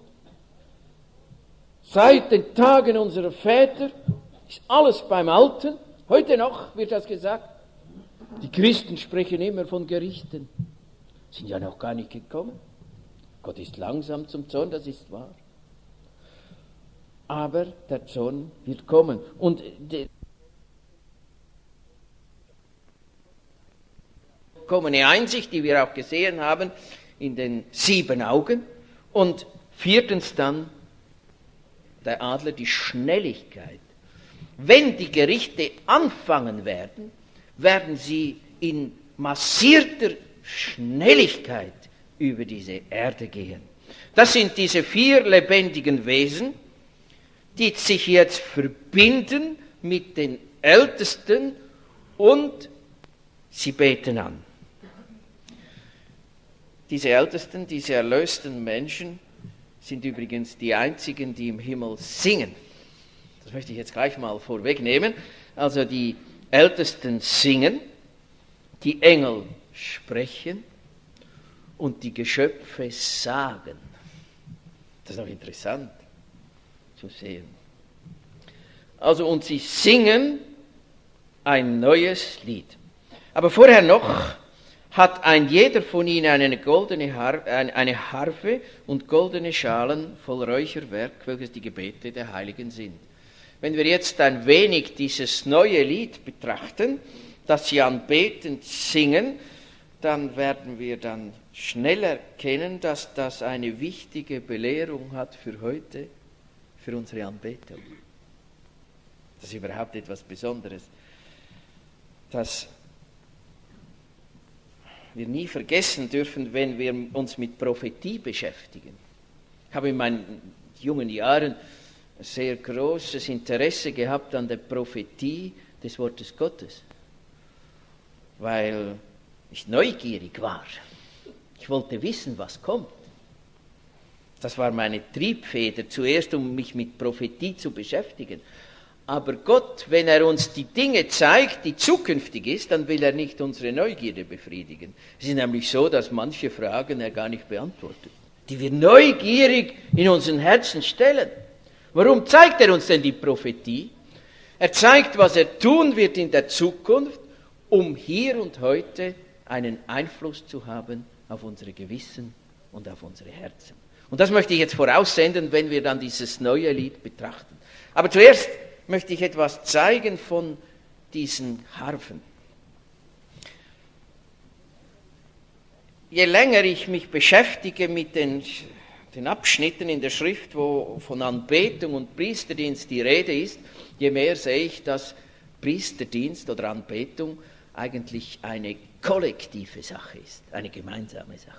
Seit den Tagen unserer Väter ist alles beim Alten. Heute noch wird das gesagt. Die Christen sprechen immer von Gerichten. Sind ja noch gar nicht gekommen. Gott ist langsam zum Zorn, das ist wahr. Aber der Zorn wird kommen. Und die vollkommene Einsicht, die wir auch gesehen haben, in den 7 Augen. Und viertens dann der Adler, die Schnelligkeit. Wenn die Gerichte anfangen werden, werden sie in massierter Schnelligkeit über diese Erde gehen. Das sind diese 4 lebendigen Wesen, die sich jetzt verbinden mit den Ältesten und sie beten an. Diese Ältesten, diese erlösten Menschen sind übrigens die einzigen, die im Himmel singen. Das möchte ich jetzt gleich mal vorwegnehmen. Also die Ältesten singen, die Engel sprechen und die Geschöpfe sagen. Das ist auch interessant zu sehen. Also und sie singen ein neues Lied. Aber vorher noch hat ein jeder von ihnen eine Harfe und goldene Schalen voll Räucherwerk, welches die Gebete der Heiligen sind. Wenn wir jetzt ein wenig dieses neue Lied betrachten, das sie anbetend singen, dann werden wir dann schnell erkennen, dass das eine wichtige Belehrung hat für heute, für unsere Anbetung. Das ist überhaupt etwas Besonderes, dass wir nie vergessen dürfen, wenn wir uns mit Prophetie beschäftigen. Ich habe in meinen jungen Jahren sehr großes Interesse gehabt an der Prophetie des Wortes Gottes, weil ich neugierig war. Ich wollte wissen, was kommt. Das war meine Triebfeder, zuerst um mich mit Prophetie zu beschäftigen. Aber Gott, wenn er uns die Dinge zeigt, die zukünftig ist, dann will er nicht unsere Neugierde befriedigen. Es ist nämlich so, dass manche Fragen er gar nicht beantwortet, die wir neugierig in unseren Herzen stellen. Warum zeigt er uns denn die Prophetie? Er zeigt, was er tun wird in der Zukunft, um hier und heute einen Einfluss zu haben auf unsere Gewissen und auf unsere Herzen. Und das möchte ich jetzt voraussenden, wenn wir dann dieses neue Lied betrachten. Aber zuerst möchte ich etwas zeigen von diesen Harfen. Je länger ich mich beschäftige mit den Abschnitten in der Schrift, wo von Anbetung und Priesterdienst die Rede ist, je mehr sehe ich, dass Priesterdienst oder Anbetung eigentlich eine kollektive Sache ist, eine gemeinsame Sache.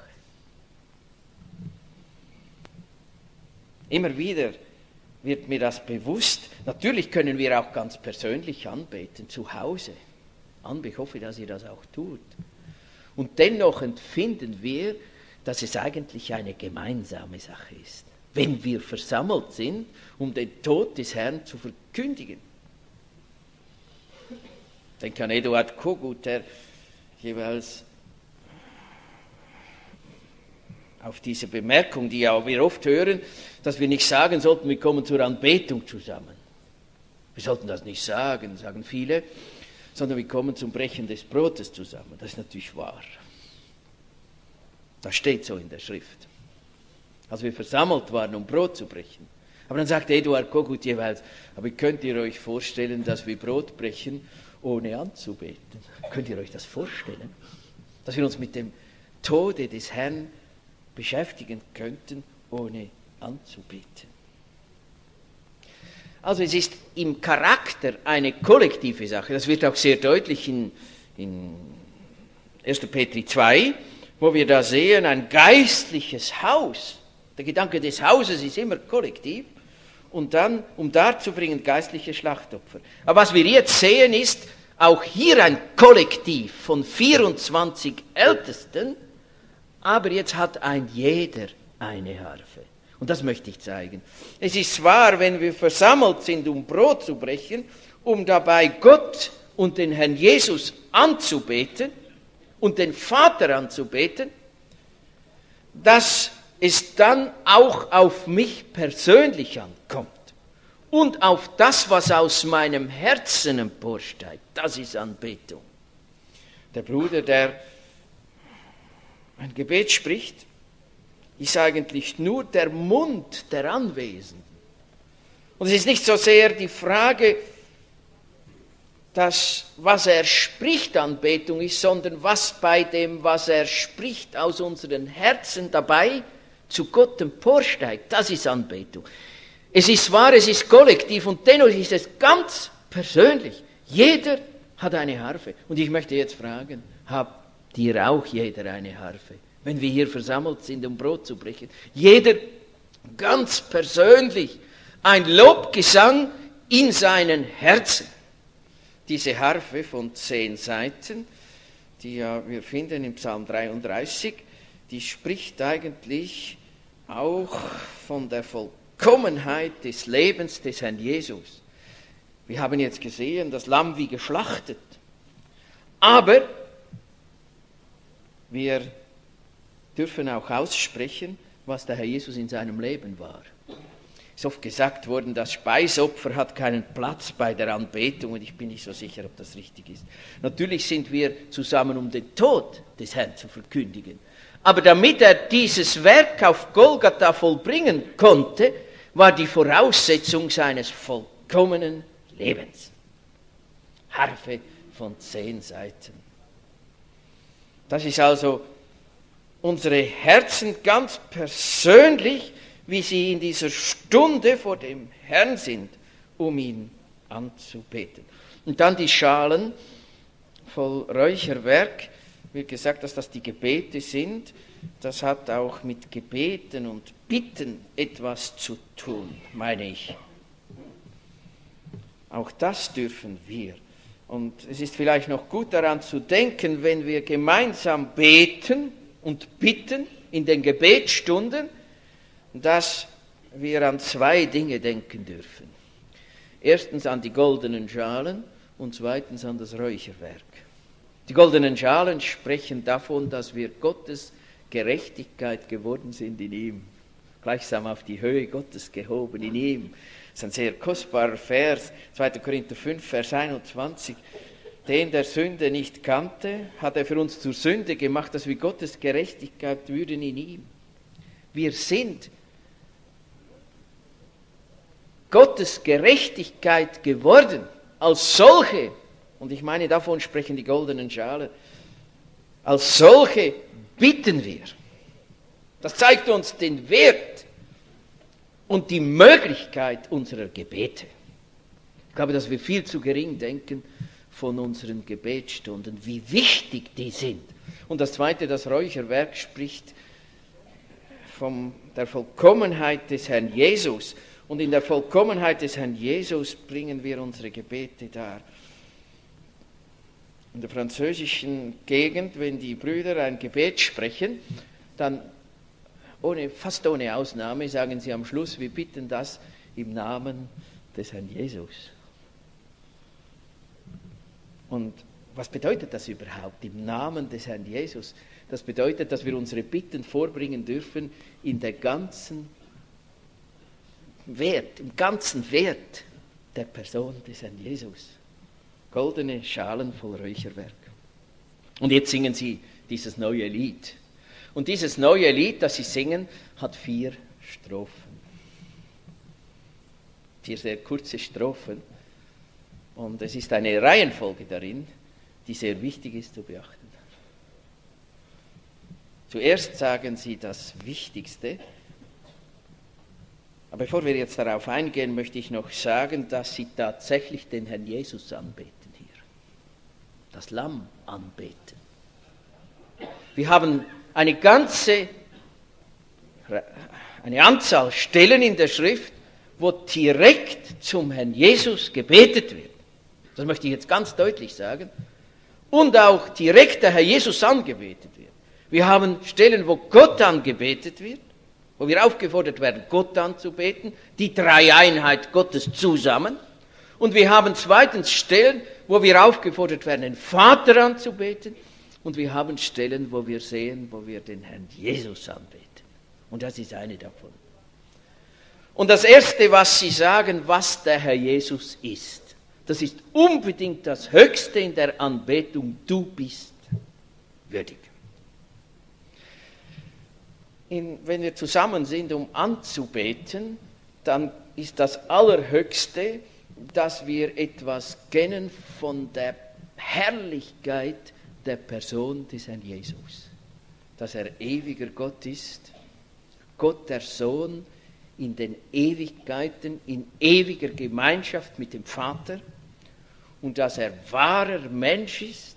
Immer wieder wird mir das bewusst. Natürlich können wir auch ganz persönlich anbeten, zu Hause. Ich hoffe, dass ihr das auch tut. Und dennoch empfinden wir, dass es eigentlich eine gemeinsame Sache ist, wenn wir versammelt sind, um den Tod des Herrn zu verkündigen. Ich denke an Eduard Kogut, der jeweils auf diese Bemerkung, die ja wir oft hören, dass wir nicht sagen sollten, wir kommen zur Anbetung zusammen. Wir sollten das nicht sagen, sagen viele, sondern wir kommen zum Brechen des Brotes zusammen. Das ist natürlich wahr. Das steht so in der Schrift. Als wir versammelt waren, um Brot zu brechen. Aber dann sagte Eduard Kogut jeweils, aber könnt ihr euch vorstellen, dass wir Brot brechen, ohne anzubeten? Könnt ihr euch das vorstellen? Dass wir uns mit dem Tode des Herrn beschäftigen könnten, ohne anzubeten. Also es ist im Charakter eine kollektive Sache. Das wird auch sehr deutlich in 1. Petri 2, wo wir da sehen, ein geistliches Haus. Der Gedanke des Hauses ist immer kollektiv. Und dann, um darzubringen, geistliche Schlachtopfer. Aber was wir jetzt sehen, ist auch hier ein Kollektiv von 24 Ältesten, aber jetzt hat ein jeder eine Harfe. Und das möchte ich zeigen. Es ist wahr, wenn wir versammelt sind, um Brot zu brechen, um dabei Gott und den Herrn Jesus anzubeten und den Vater anzubeten, dass es dann auch auf mich persönlich ankommt und auf das, was aus meinem Herzen emporsteigt. Das ist Anbetung. Der Bruder, der ein Gebet spricht, ist eigentlich nur der Mund der Anwesenden. Und es ist nicht so sehr die Frage, dass was er spricht Anbetung ist, sondern was bei dem, was er spricht, aus unseren Herzen dabei zu Gott emporsteigt. Das ist Anbetung. Es ist wahr, es ist kollektiv und dennoch ist es ganz persönlich. Jeder hat eine Harfe. Und ich möchte jetzt fragen, habt ihr auch jeder eine Harfe? Wenn wir hier versammelt sind, um Brot zu brechen. Jeder ganz persönlich ein Lobgesang in seinen Herzen. Diese Harfe von 10 Seiten, die wir finden im Psalm 33, die spricht eigentlich auch von der Vollkommenheit des Lebens des Herrn Jesus. Wir haben jetzt gesehen, das Lamm wie geschlachtet. Aber wir dürfen auch aussprechen, was der Herr Jesus in seinem Leben war. Es ist oft gesagt worden, das Speisopfer hat keinen Platz bei der Anbetung und ich bin nicht so sicher, ob das richtig ist. Natürlich sind wir zusammen, um den Tod des Herrn zu verkündigen. Aber damit er dieses Werk auf Golgatha vollbringen konnte, war die Voraussetzung seines vollkommenen Lebens. Harfe von 10 Seiten. Das ist also unsere Herzen ganz persönlich, wie sie in dieser Stunde vor dem Herrn sind, um ihn anzubeten. Und dann die Schalen voll Räucherwerk. Wird gesagt, dass das die Gebete sind. Das hat auch mit Gebeten und Bitten etwas zu tun, meine ich. Auch das dürfen wir. Und es ist vielleicht noch gut daran zu denken, wenn wir gemeinsam beten und bitten in den Gebetsstunden, dass wir an 2 Dinge denken dürfen. Erstens an die goldenen Schalen und zweitens an das Räucherwerk. Die goldenen Schalen sprechen davon, dass wir Gottes Gerechtigkeit geworden sind in ihm. Gleichsam auf die Höhe Gottes gehoben in ihm. Das ist ein sehr kostbarer Vers, 2. Korinther 5, Vers 21. Den der Sünde nicht kannte, hat er für uns zur Sünde gemacht, dass wir Gottes Gerechtigkeit würden in ihm. Wir sind Gottes Gerechtigkeit geworden, als solche, und ich meine, davon sprechen die goldenen Schalen, als solche bitten wir. Das zeigt uns den Wert und die Möglichkeit unserer Gebete. Ich glaube, dass wir viel zu gering denken von unseren Gebetsstunden, wie wichtig die sind. Und das Zweite, das Räucherwerk spricht von der Vollkommenheit des Herrn Jesus. Und in der Vollkommenheit des Herrn Jesus bringen wir unsere Gebete dar. In der französischen Gegend, wenn die Brüder ein Gebet sprechen, dann fast ohne Ausnahme sagen sie am Schluss, wir bitten das im Namen des Herrn Jesus. Und was bedeutet das überhaupt, im Namen des Herrn Jesus? Das bedeutet, dass wir unsere Bitten vorbringen dürfen in der ganzen Wert, im ganzen Wert der Person des Herrn Jesus. Goldene Schalen voll Räucherwerk. Und jetzt singen sie dieses neue Lied. Und dieses neue Lied, das sie singen, hat 4 Strophen. 4 sehr kurze Strophen. Und es ist eine Reihenfolge darin, die sehr wichtig ist zu beachten. Zuerst sagen sie das Wichtigste. Aber bevor wir jetzt darauf eingehen, möchte ich noch sagen, dass sie tatsächlich den Herrn Jesus anbeten hier. Das Lamm anbeten. Wir haben eine Anzahl Stellen in der Schrift, wo direkt zum Herrn Jesus gebetet wird. Das möchte ich jetzt ganz deutlich sagen. Und auch direkt der Herr Jesus angebetet wird. Wir haben Stellen, wo Gott angebetet wird, wo wir aufgefordert werden, Gott anzubeten, die Dreieinheit Gottes zusammen. Und wir haben zweitens Stellen, wo wir aufgefordert werden, den Vater anzubeten. Und wir haben Stellen, wo wir sehen, wo wir den Herrn Jesus anbeten. Und das ist eine davon. Und das Erste, was sie sagen, was der Herr Jesus ist, das ist unbedingt das Höchste in der Anbetung. Du bist würdig. Wenn wir zusammen sind, um anzubeten, dann ist das Allerhöchste, dass wir etwas kennen von der Herrlichkeit der Person des Herrn Jesus. Dass er ewiger Gott ist, Gott der Sohn in den Ewigkeiten, in ewiger Gemeinschaft mit dem Vater und dass er wahrer Mensch ist,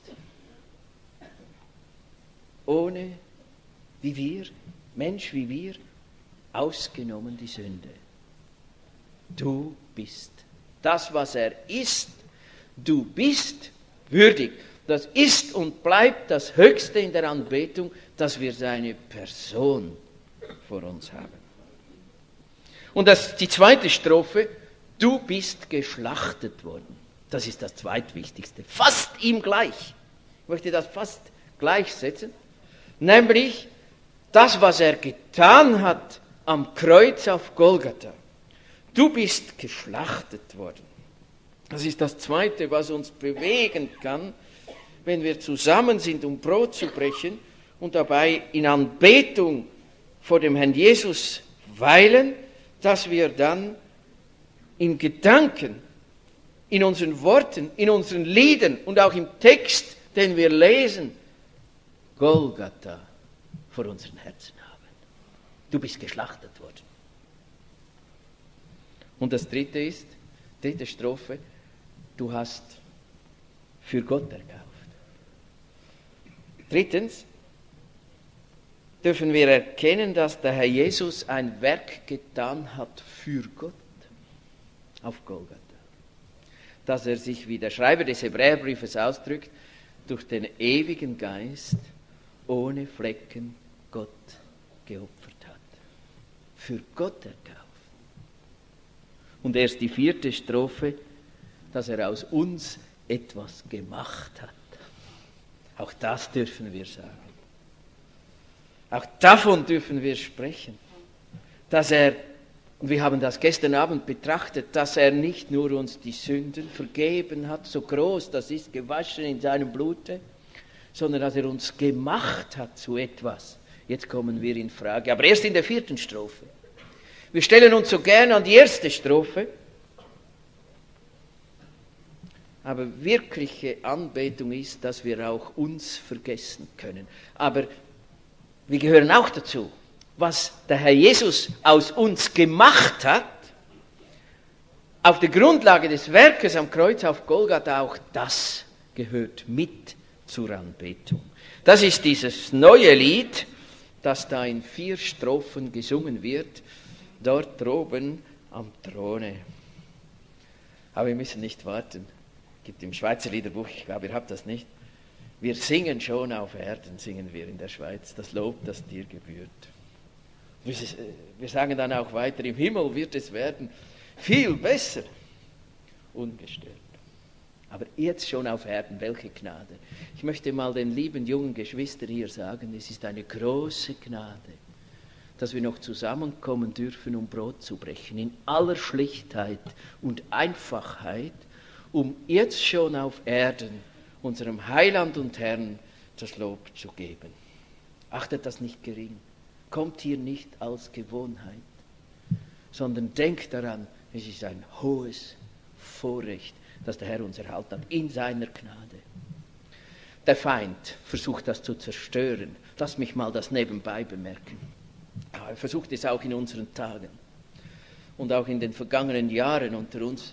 ohne, wie wir, Mensch wie wir, ausgenommen die Sünde. Du bist das, was er ist. Du bist würdig. Das ist und bleibt das Höchste in der Anbetung, dass wir seine Person vor uns haben. Und die zweite Strophe, du bist geschlachtet worden. Das ist das zweitwichtigste. Fast ihm gleich. Ich möchte das fast gleichsetzen. Nämlich das, was er getan hat am Kreuz auf Golgatha. Du bist geschlachtet worden. Das ist das Zweite, was uns bewegen kann, wenn wir zusammen sind, um Brot zu brechen und dabei in Anbetung vor dem Herrn Jesus weilen, dass wir dann in Gedanken, in unseren Worten, in unseren Liedern und auch im Text, den wir lesen, Golgatha vor unseren Herzen haben. Du bist geschlachtet worden. Und das dritte Strophe, du hast für Gott erkauft. Drittens dürfen wir erkennen, dass der Herr Jesus ein Werk getan hat für Gott auf Golgatha. Dass er sich, wie der Schreiber des Hebräerbriefes ausdrückt, durch den ewigen Geist ohne Flecken Gott geopfert hat. Für Gott erkauft. Und erst die vierte Strophe, dass er aus uns etwas gemacht hat. Auch das dürfen wir sagen. Auch davon dürfen wir sprechen. Dass er, und wir haben das gestern Abend betrachtet, dass er nicht nur uns die Sünden vergeben hat, so groß, das ist gewaschen in seinem Blute, sondern dass er uns gemacht hat zu etwas. Jetzt kommen wir in Frage, aber erst in der vierten Strophe. Wir stellen uns so gern an die erste Strophe, aber wirkliche Anbetung ist, dass wir auch uns vergessen können. Aber wir gehören auch dazu, was der Herr Jesus aus uns gemacht hat, auf der Grundlage des Werkes am Kreuz auf Golgatha, auch das gehört mit zur Anbetung. Das ist dieses neue Lied, das da in 4 Strophen gesungen wird, dort droben am Throne. Aber wir müssen nicht warten. Es gibt im Schweizer Liederbuch, ich glaube, ihr habt das nicht. Wir singen schon auf Erden, singen wir in der Schweiz, das Lob, das dir gebührt. Wir sagen dann auch weiter, im Himmel wird es werden viel besser, ungestört. Aber jetzt schon auf Erden, welche Gnade. Ich möchte mal den lieben jungen Geschwistern hier sagen, es ist eine große Gnade, dass wir noch zusammenkommen dürfen, um Brot zu brechen, in aller Schlichtheit und Einfachheit um jetzt schon auf Erden unserem Heiland und Herrn das Lob zu geben. Achtet das nicht gering. Kommt hier nicht als Gewohnheit, sondern denkt daran, es ist ein hohes Vorrecht, dass der Herr uns erhalten hat, in seiner Gnade. Der Feind versucht das zu zerstören. Lass mich mal das nebenbei bemerken. Aber er versucht es auch in unseren Tagen und auch in den vergangenen Jahren unter uns.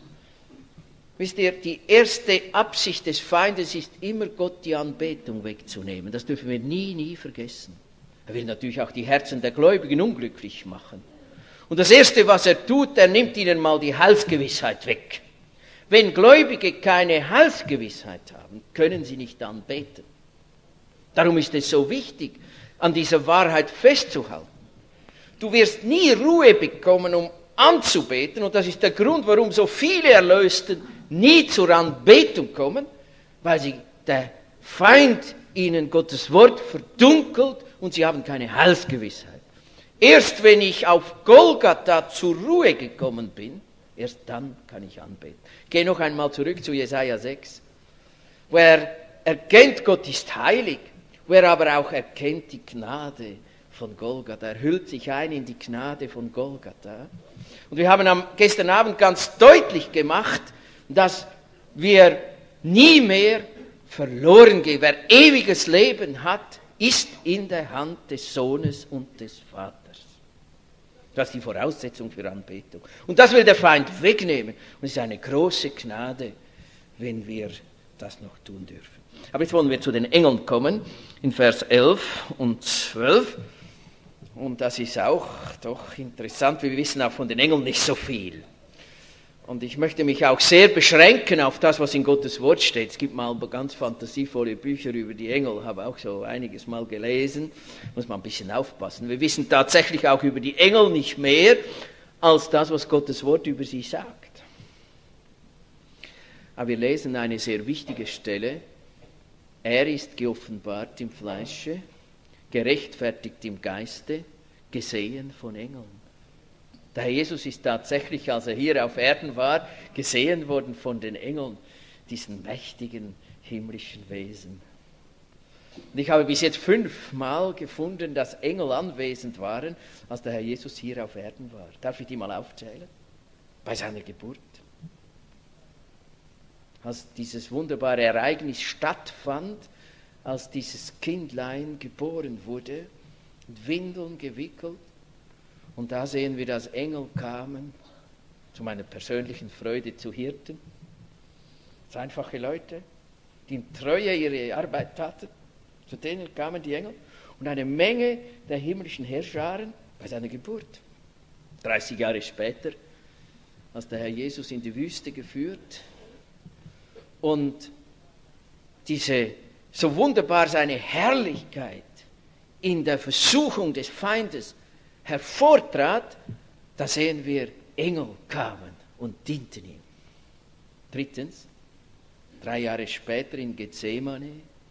Wisst ihr, die erste Absicht des Feindes ist immer, Gott die Anbetung wegzunehmen. Das dürfen wir nie vergessen. Er will natürlich auch die Herzen der Gläubigen unglücklich machen. Und das Erste, was er tut, er nimmt ihnen mal die Heilsgewissheit weg. Wenn Gläubige keine Heilsgewissheit haben, können sie nicht anbeten. Darum ist es so wichtig, an dieser Wahrheit festzuhalten. Du wirst nie Ruhe bekommen, um anzubeten, und das ist der Grund, warum so viele Erlösten nie zur Anbetung kommen, weil der Feind ihnen Gottes Wort verdunkelt und sie haben keine Heilsgewissheit. Erst wenn ich auf Golgatha zur Ruhe gekommen bin, erst dann kann ich anbeten. Ich gehe noch einmal zurück zu Jesaja 6, wo er erkennt, Gott ist heilig, wo er aber auch erkennt die Gnade von Golgatha. Er hüllt sich ein in die Gnade von Golgatha. Und wir haben gestern Abend ganz deutlich gemacht, dass wir nie mehr verloren gehen. Wer ewiges Leben hat, ist in der Hand des Sohnes und des Vaters. Das ist die Voraussetzung für Anbetung. Und das will der Feind wegnehmen. Und es ist eine große Gnade, wenn wir das noch tun dürfen. Aber jetzt wollen wir zu den Engeln kommen, in Vers 11 und 12. Und das ist auch doch interessant, wir wissen auch von den Engeln nicht so viel. Und ich möchte mich auch sehr beschränken auf das, was in Gottes Wort steht. Es gibt mal ganz fantasievolle Bücher über die Engel, habe auch so einiges mal gelesen. Muss man ein bisschen aufpassen. Wir wissen tatsächlich auch über die Engel nicht mehr, als das, was Gottes Wort über sie sagt. Aber wir lesen eine sehr wichtige Stelle. Er ist geoffenbart im Fleische, gerechtfertigt im Geiste, gesehen von Engeln. Der Herr Jesus ist tatsächlich, als er hier auf Erden war, gesehen worden von den Engeln, diesen mächtigen himmlischen Wesen. Und ich habe bis jetzt 5-mal gefunden, dass Engel anwesend waren, als der Herr Jesus hier auf Erden war. Darf ich die mal aufzählen? Bei seiner Geburt. Als dieses wunderbare Ereignis stattfand, als dieses Kindlein geboren wurde, mit Windeln gewickelt. Und da sehen wir, dass Engel kamen, zu meiner persönlichen Freude zu Hirten. Das einfache Leute, die in Treue ihre Arbeit taten. Zu denen kamen die Engel. Und eine Menge der himmlischen Heerscharen bei seiner Geburt. 30 Jahre später, als der Herr Jesus in die Wüste geführt und so wunderbar seine Herrlichkeit in der Versuchung des Feindes hervortrat, da sehen wir, Engel kamen und dienten ihm. 3. 3 Jahre später in Gethsemane,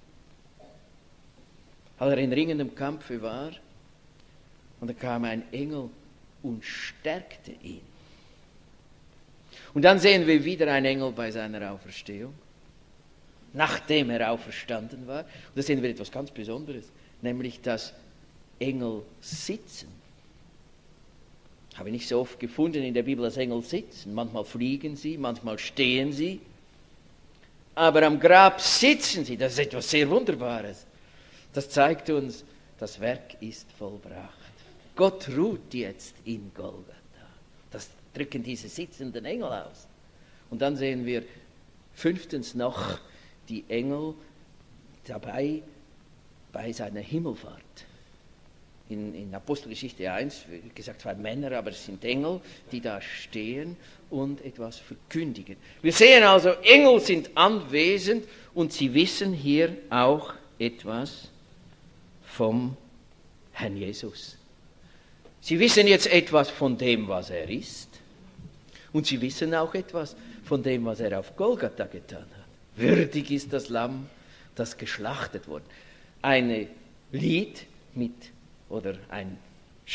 als er in ringendem Kampfe war, und da kam ein Engel und stärkte ihn. Und dann sehen wir wieder einen Engel bei seiner Auferstehung, nachdem er auferstanden war. Und da sehen wir etwas ganz Besonderes, nämlich dass Engel sitzen. Habe ich nicht so oft gefunden in der Bibel, dass Engel sitzen. Manchmal fliegen sie, manchmal stehen sie. Aber am Grab sitzen sie. Das ist etwas sehr Wunderbares. Das zeigt uns, das Werk ist vollbracht. Gott ruht jetzt in Golgatha. Das drücken diese sitzenden Engel aus. Und dann sehen wir 5. noch die Engel dabei bei seiner Himmelfahrt. In Apostelgeschichte 1, wie gesagt, 2 Männer, aber es sind Engel, die da stehen und etwas verkündigen. Wir sehen also, Engel sind anwesend und sie wissen hier auch etwas vom Herrn Jesus. Sie wissen jetzt etwas von dem, was er ist, und sie wissen auch etwas von dem, was er auf Golgatha getan hat. Würdig ist das Lamm, das geschlachtet wurde. Ein Lied oder ein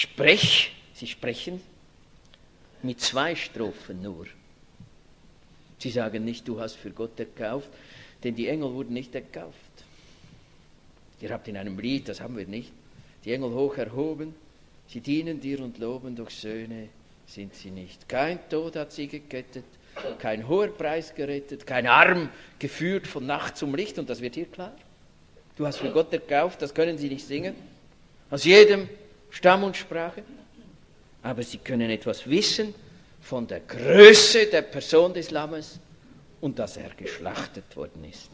Sprech, sie sprechen mit 2 Strophen nur. Sie sagen nicht, du hast für Gott erkauft, denn die Engel wurden nicht erkauft. Ihr habt in einem Lied, das haben wir nicht, die Engel hoch erhoben, sie dienen dir und loben, doch Söhne sind sie nicht. Kein Tod hat sie gekettet, kein hoher Preis gerettet, kein Arm geführt von Nacht zum Licht, und das wird hier klar. Du hast für Gott erkauft, das können sie nicht singen, aus jedem Stamm und Sprache, aber sie können etwas wissen von der Größe der Person des Lammes und dass er geschlachtet worden ist.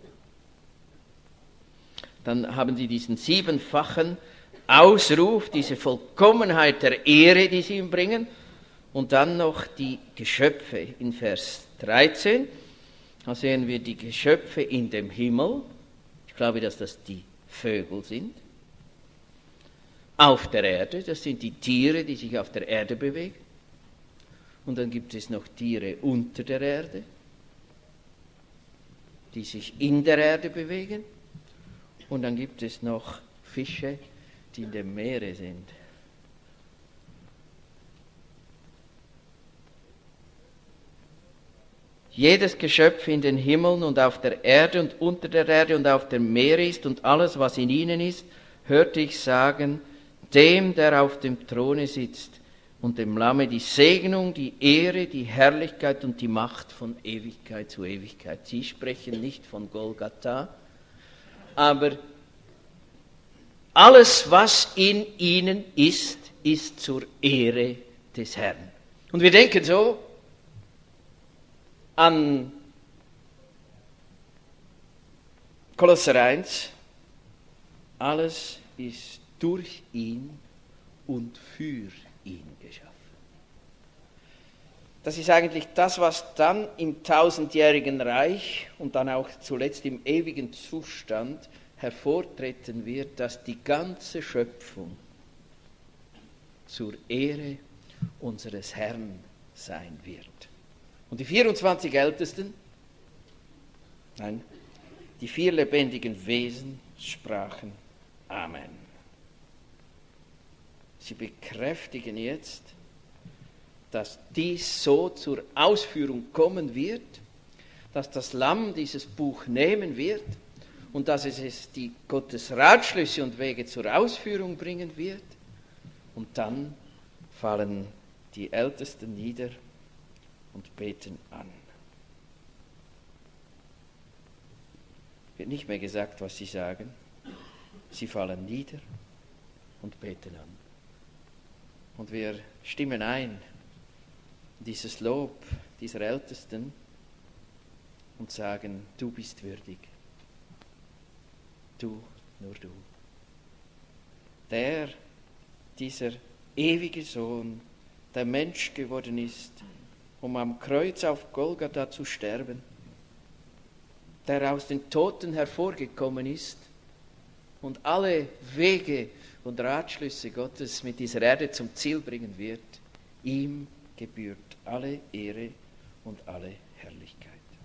Dann haben sie diesen siebenfachen Ausruf, diese Vollkommenheit der Ehre, die sie ihm bringen, und dann noch die Geschöpfe in Vers 13. Da sehen wir die Geschöpfe in dem Himmel. Ich glaube, dass das die Vögel sind. Auf der Erde, das sind die Tiere, die sich auf der Erde bewegen. Und dann gibt es noch Tiere unter der Erde, die sich in der Erde bewegen. Und dann gibt es noch Fische, die in dem Meere sind. Jedes Geschöpf in den Himmeln und auf der Erde und unter der Erde und auf dem Meer ist und alles, was in ihnen ist, hörte ich sagen, dem, der auf dem Throne sitzt und dem Lamme die Segnung, die Ehre, die Herrlichkeit und die Macht von Ewigkeit zu Ewigkeit. Sie sprechen nicht von Golgatha, aber alles, was in ihnen ist, ist zur Ehre des Herrn. Und wir denken so an Kolosser 1, alles ist durch ihn und für ihn geschaffen. Das ist eigentlich das, was dann im tausendjährigen Reich und dann auch zuletzt im ewigen Zustand hervortreten wird, dass die ganze Schöpfung zur Ehre unseres Herrn sein wird. Und die 24 Ältesten, nein, die 4 lebendigen Wesen sprachen Amen. Sie bekräftigen jetzt, dass dies so zur Ausführung kommen wird, dass das Lamm dieses Buch nehmen wird und dass es die Gottes Ratschlüsse und Wege zur Ausführung bringen wird. Und dann fallen die Ältesten nieder und beten an. Wird nicht mehr gesagt, was sie sagen. Sie fallen nieder und beten an. Und wir stimmen ein in dieses Lob dieser Ältesten und sagen, du bist würdig. Du, nur du. Dieser ewige Sohn, der Mensch geworden ist, um am Kreuz auf Golgatha zu sterben, der aus den Toten hervorgekommen ist und alle Wege und Ratschlüsse Gottes mit dieser Erde zum Ziel bringen wird, ihm gebührt alle Ehre und alle Herrlichkeit.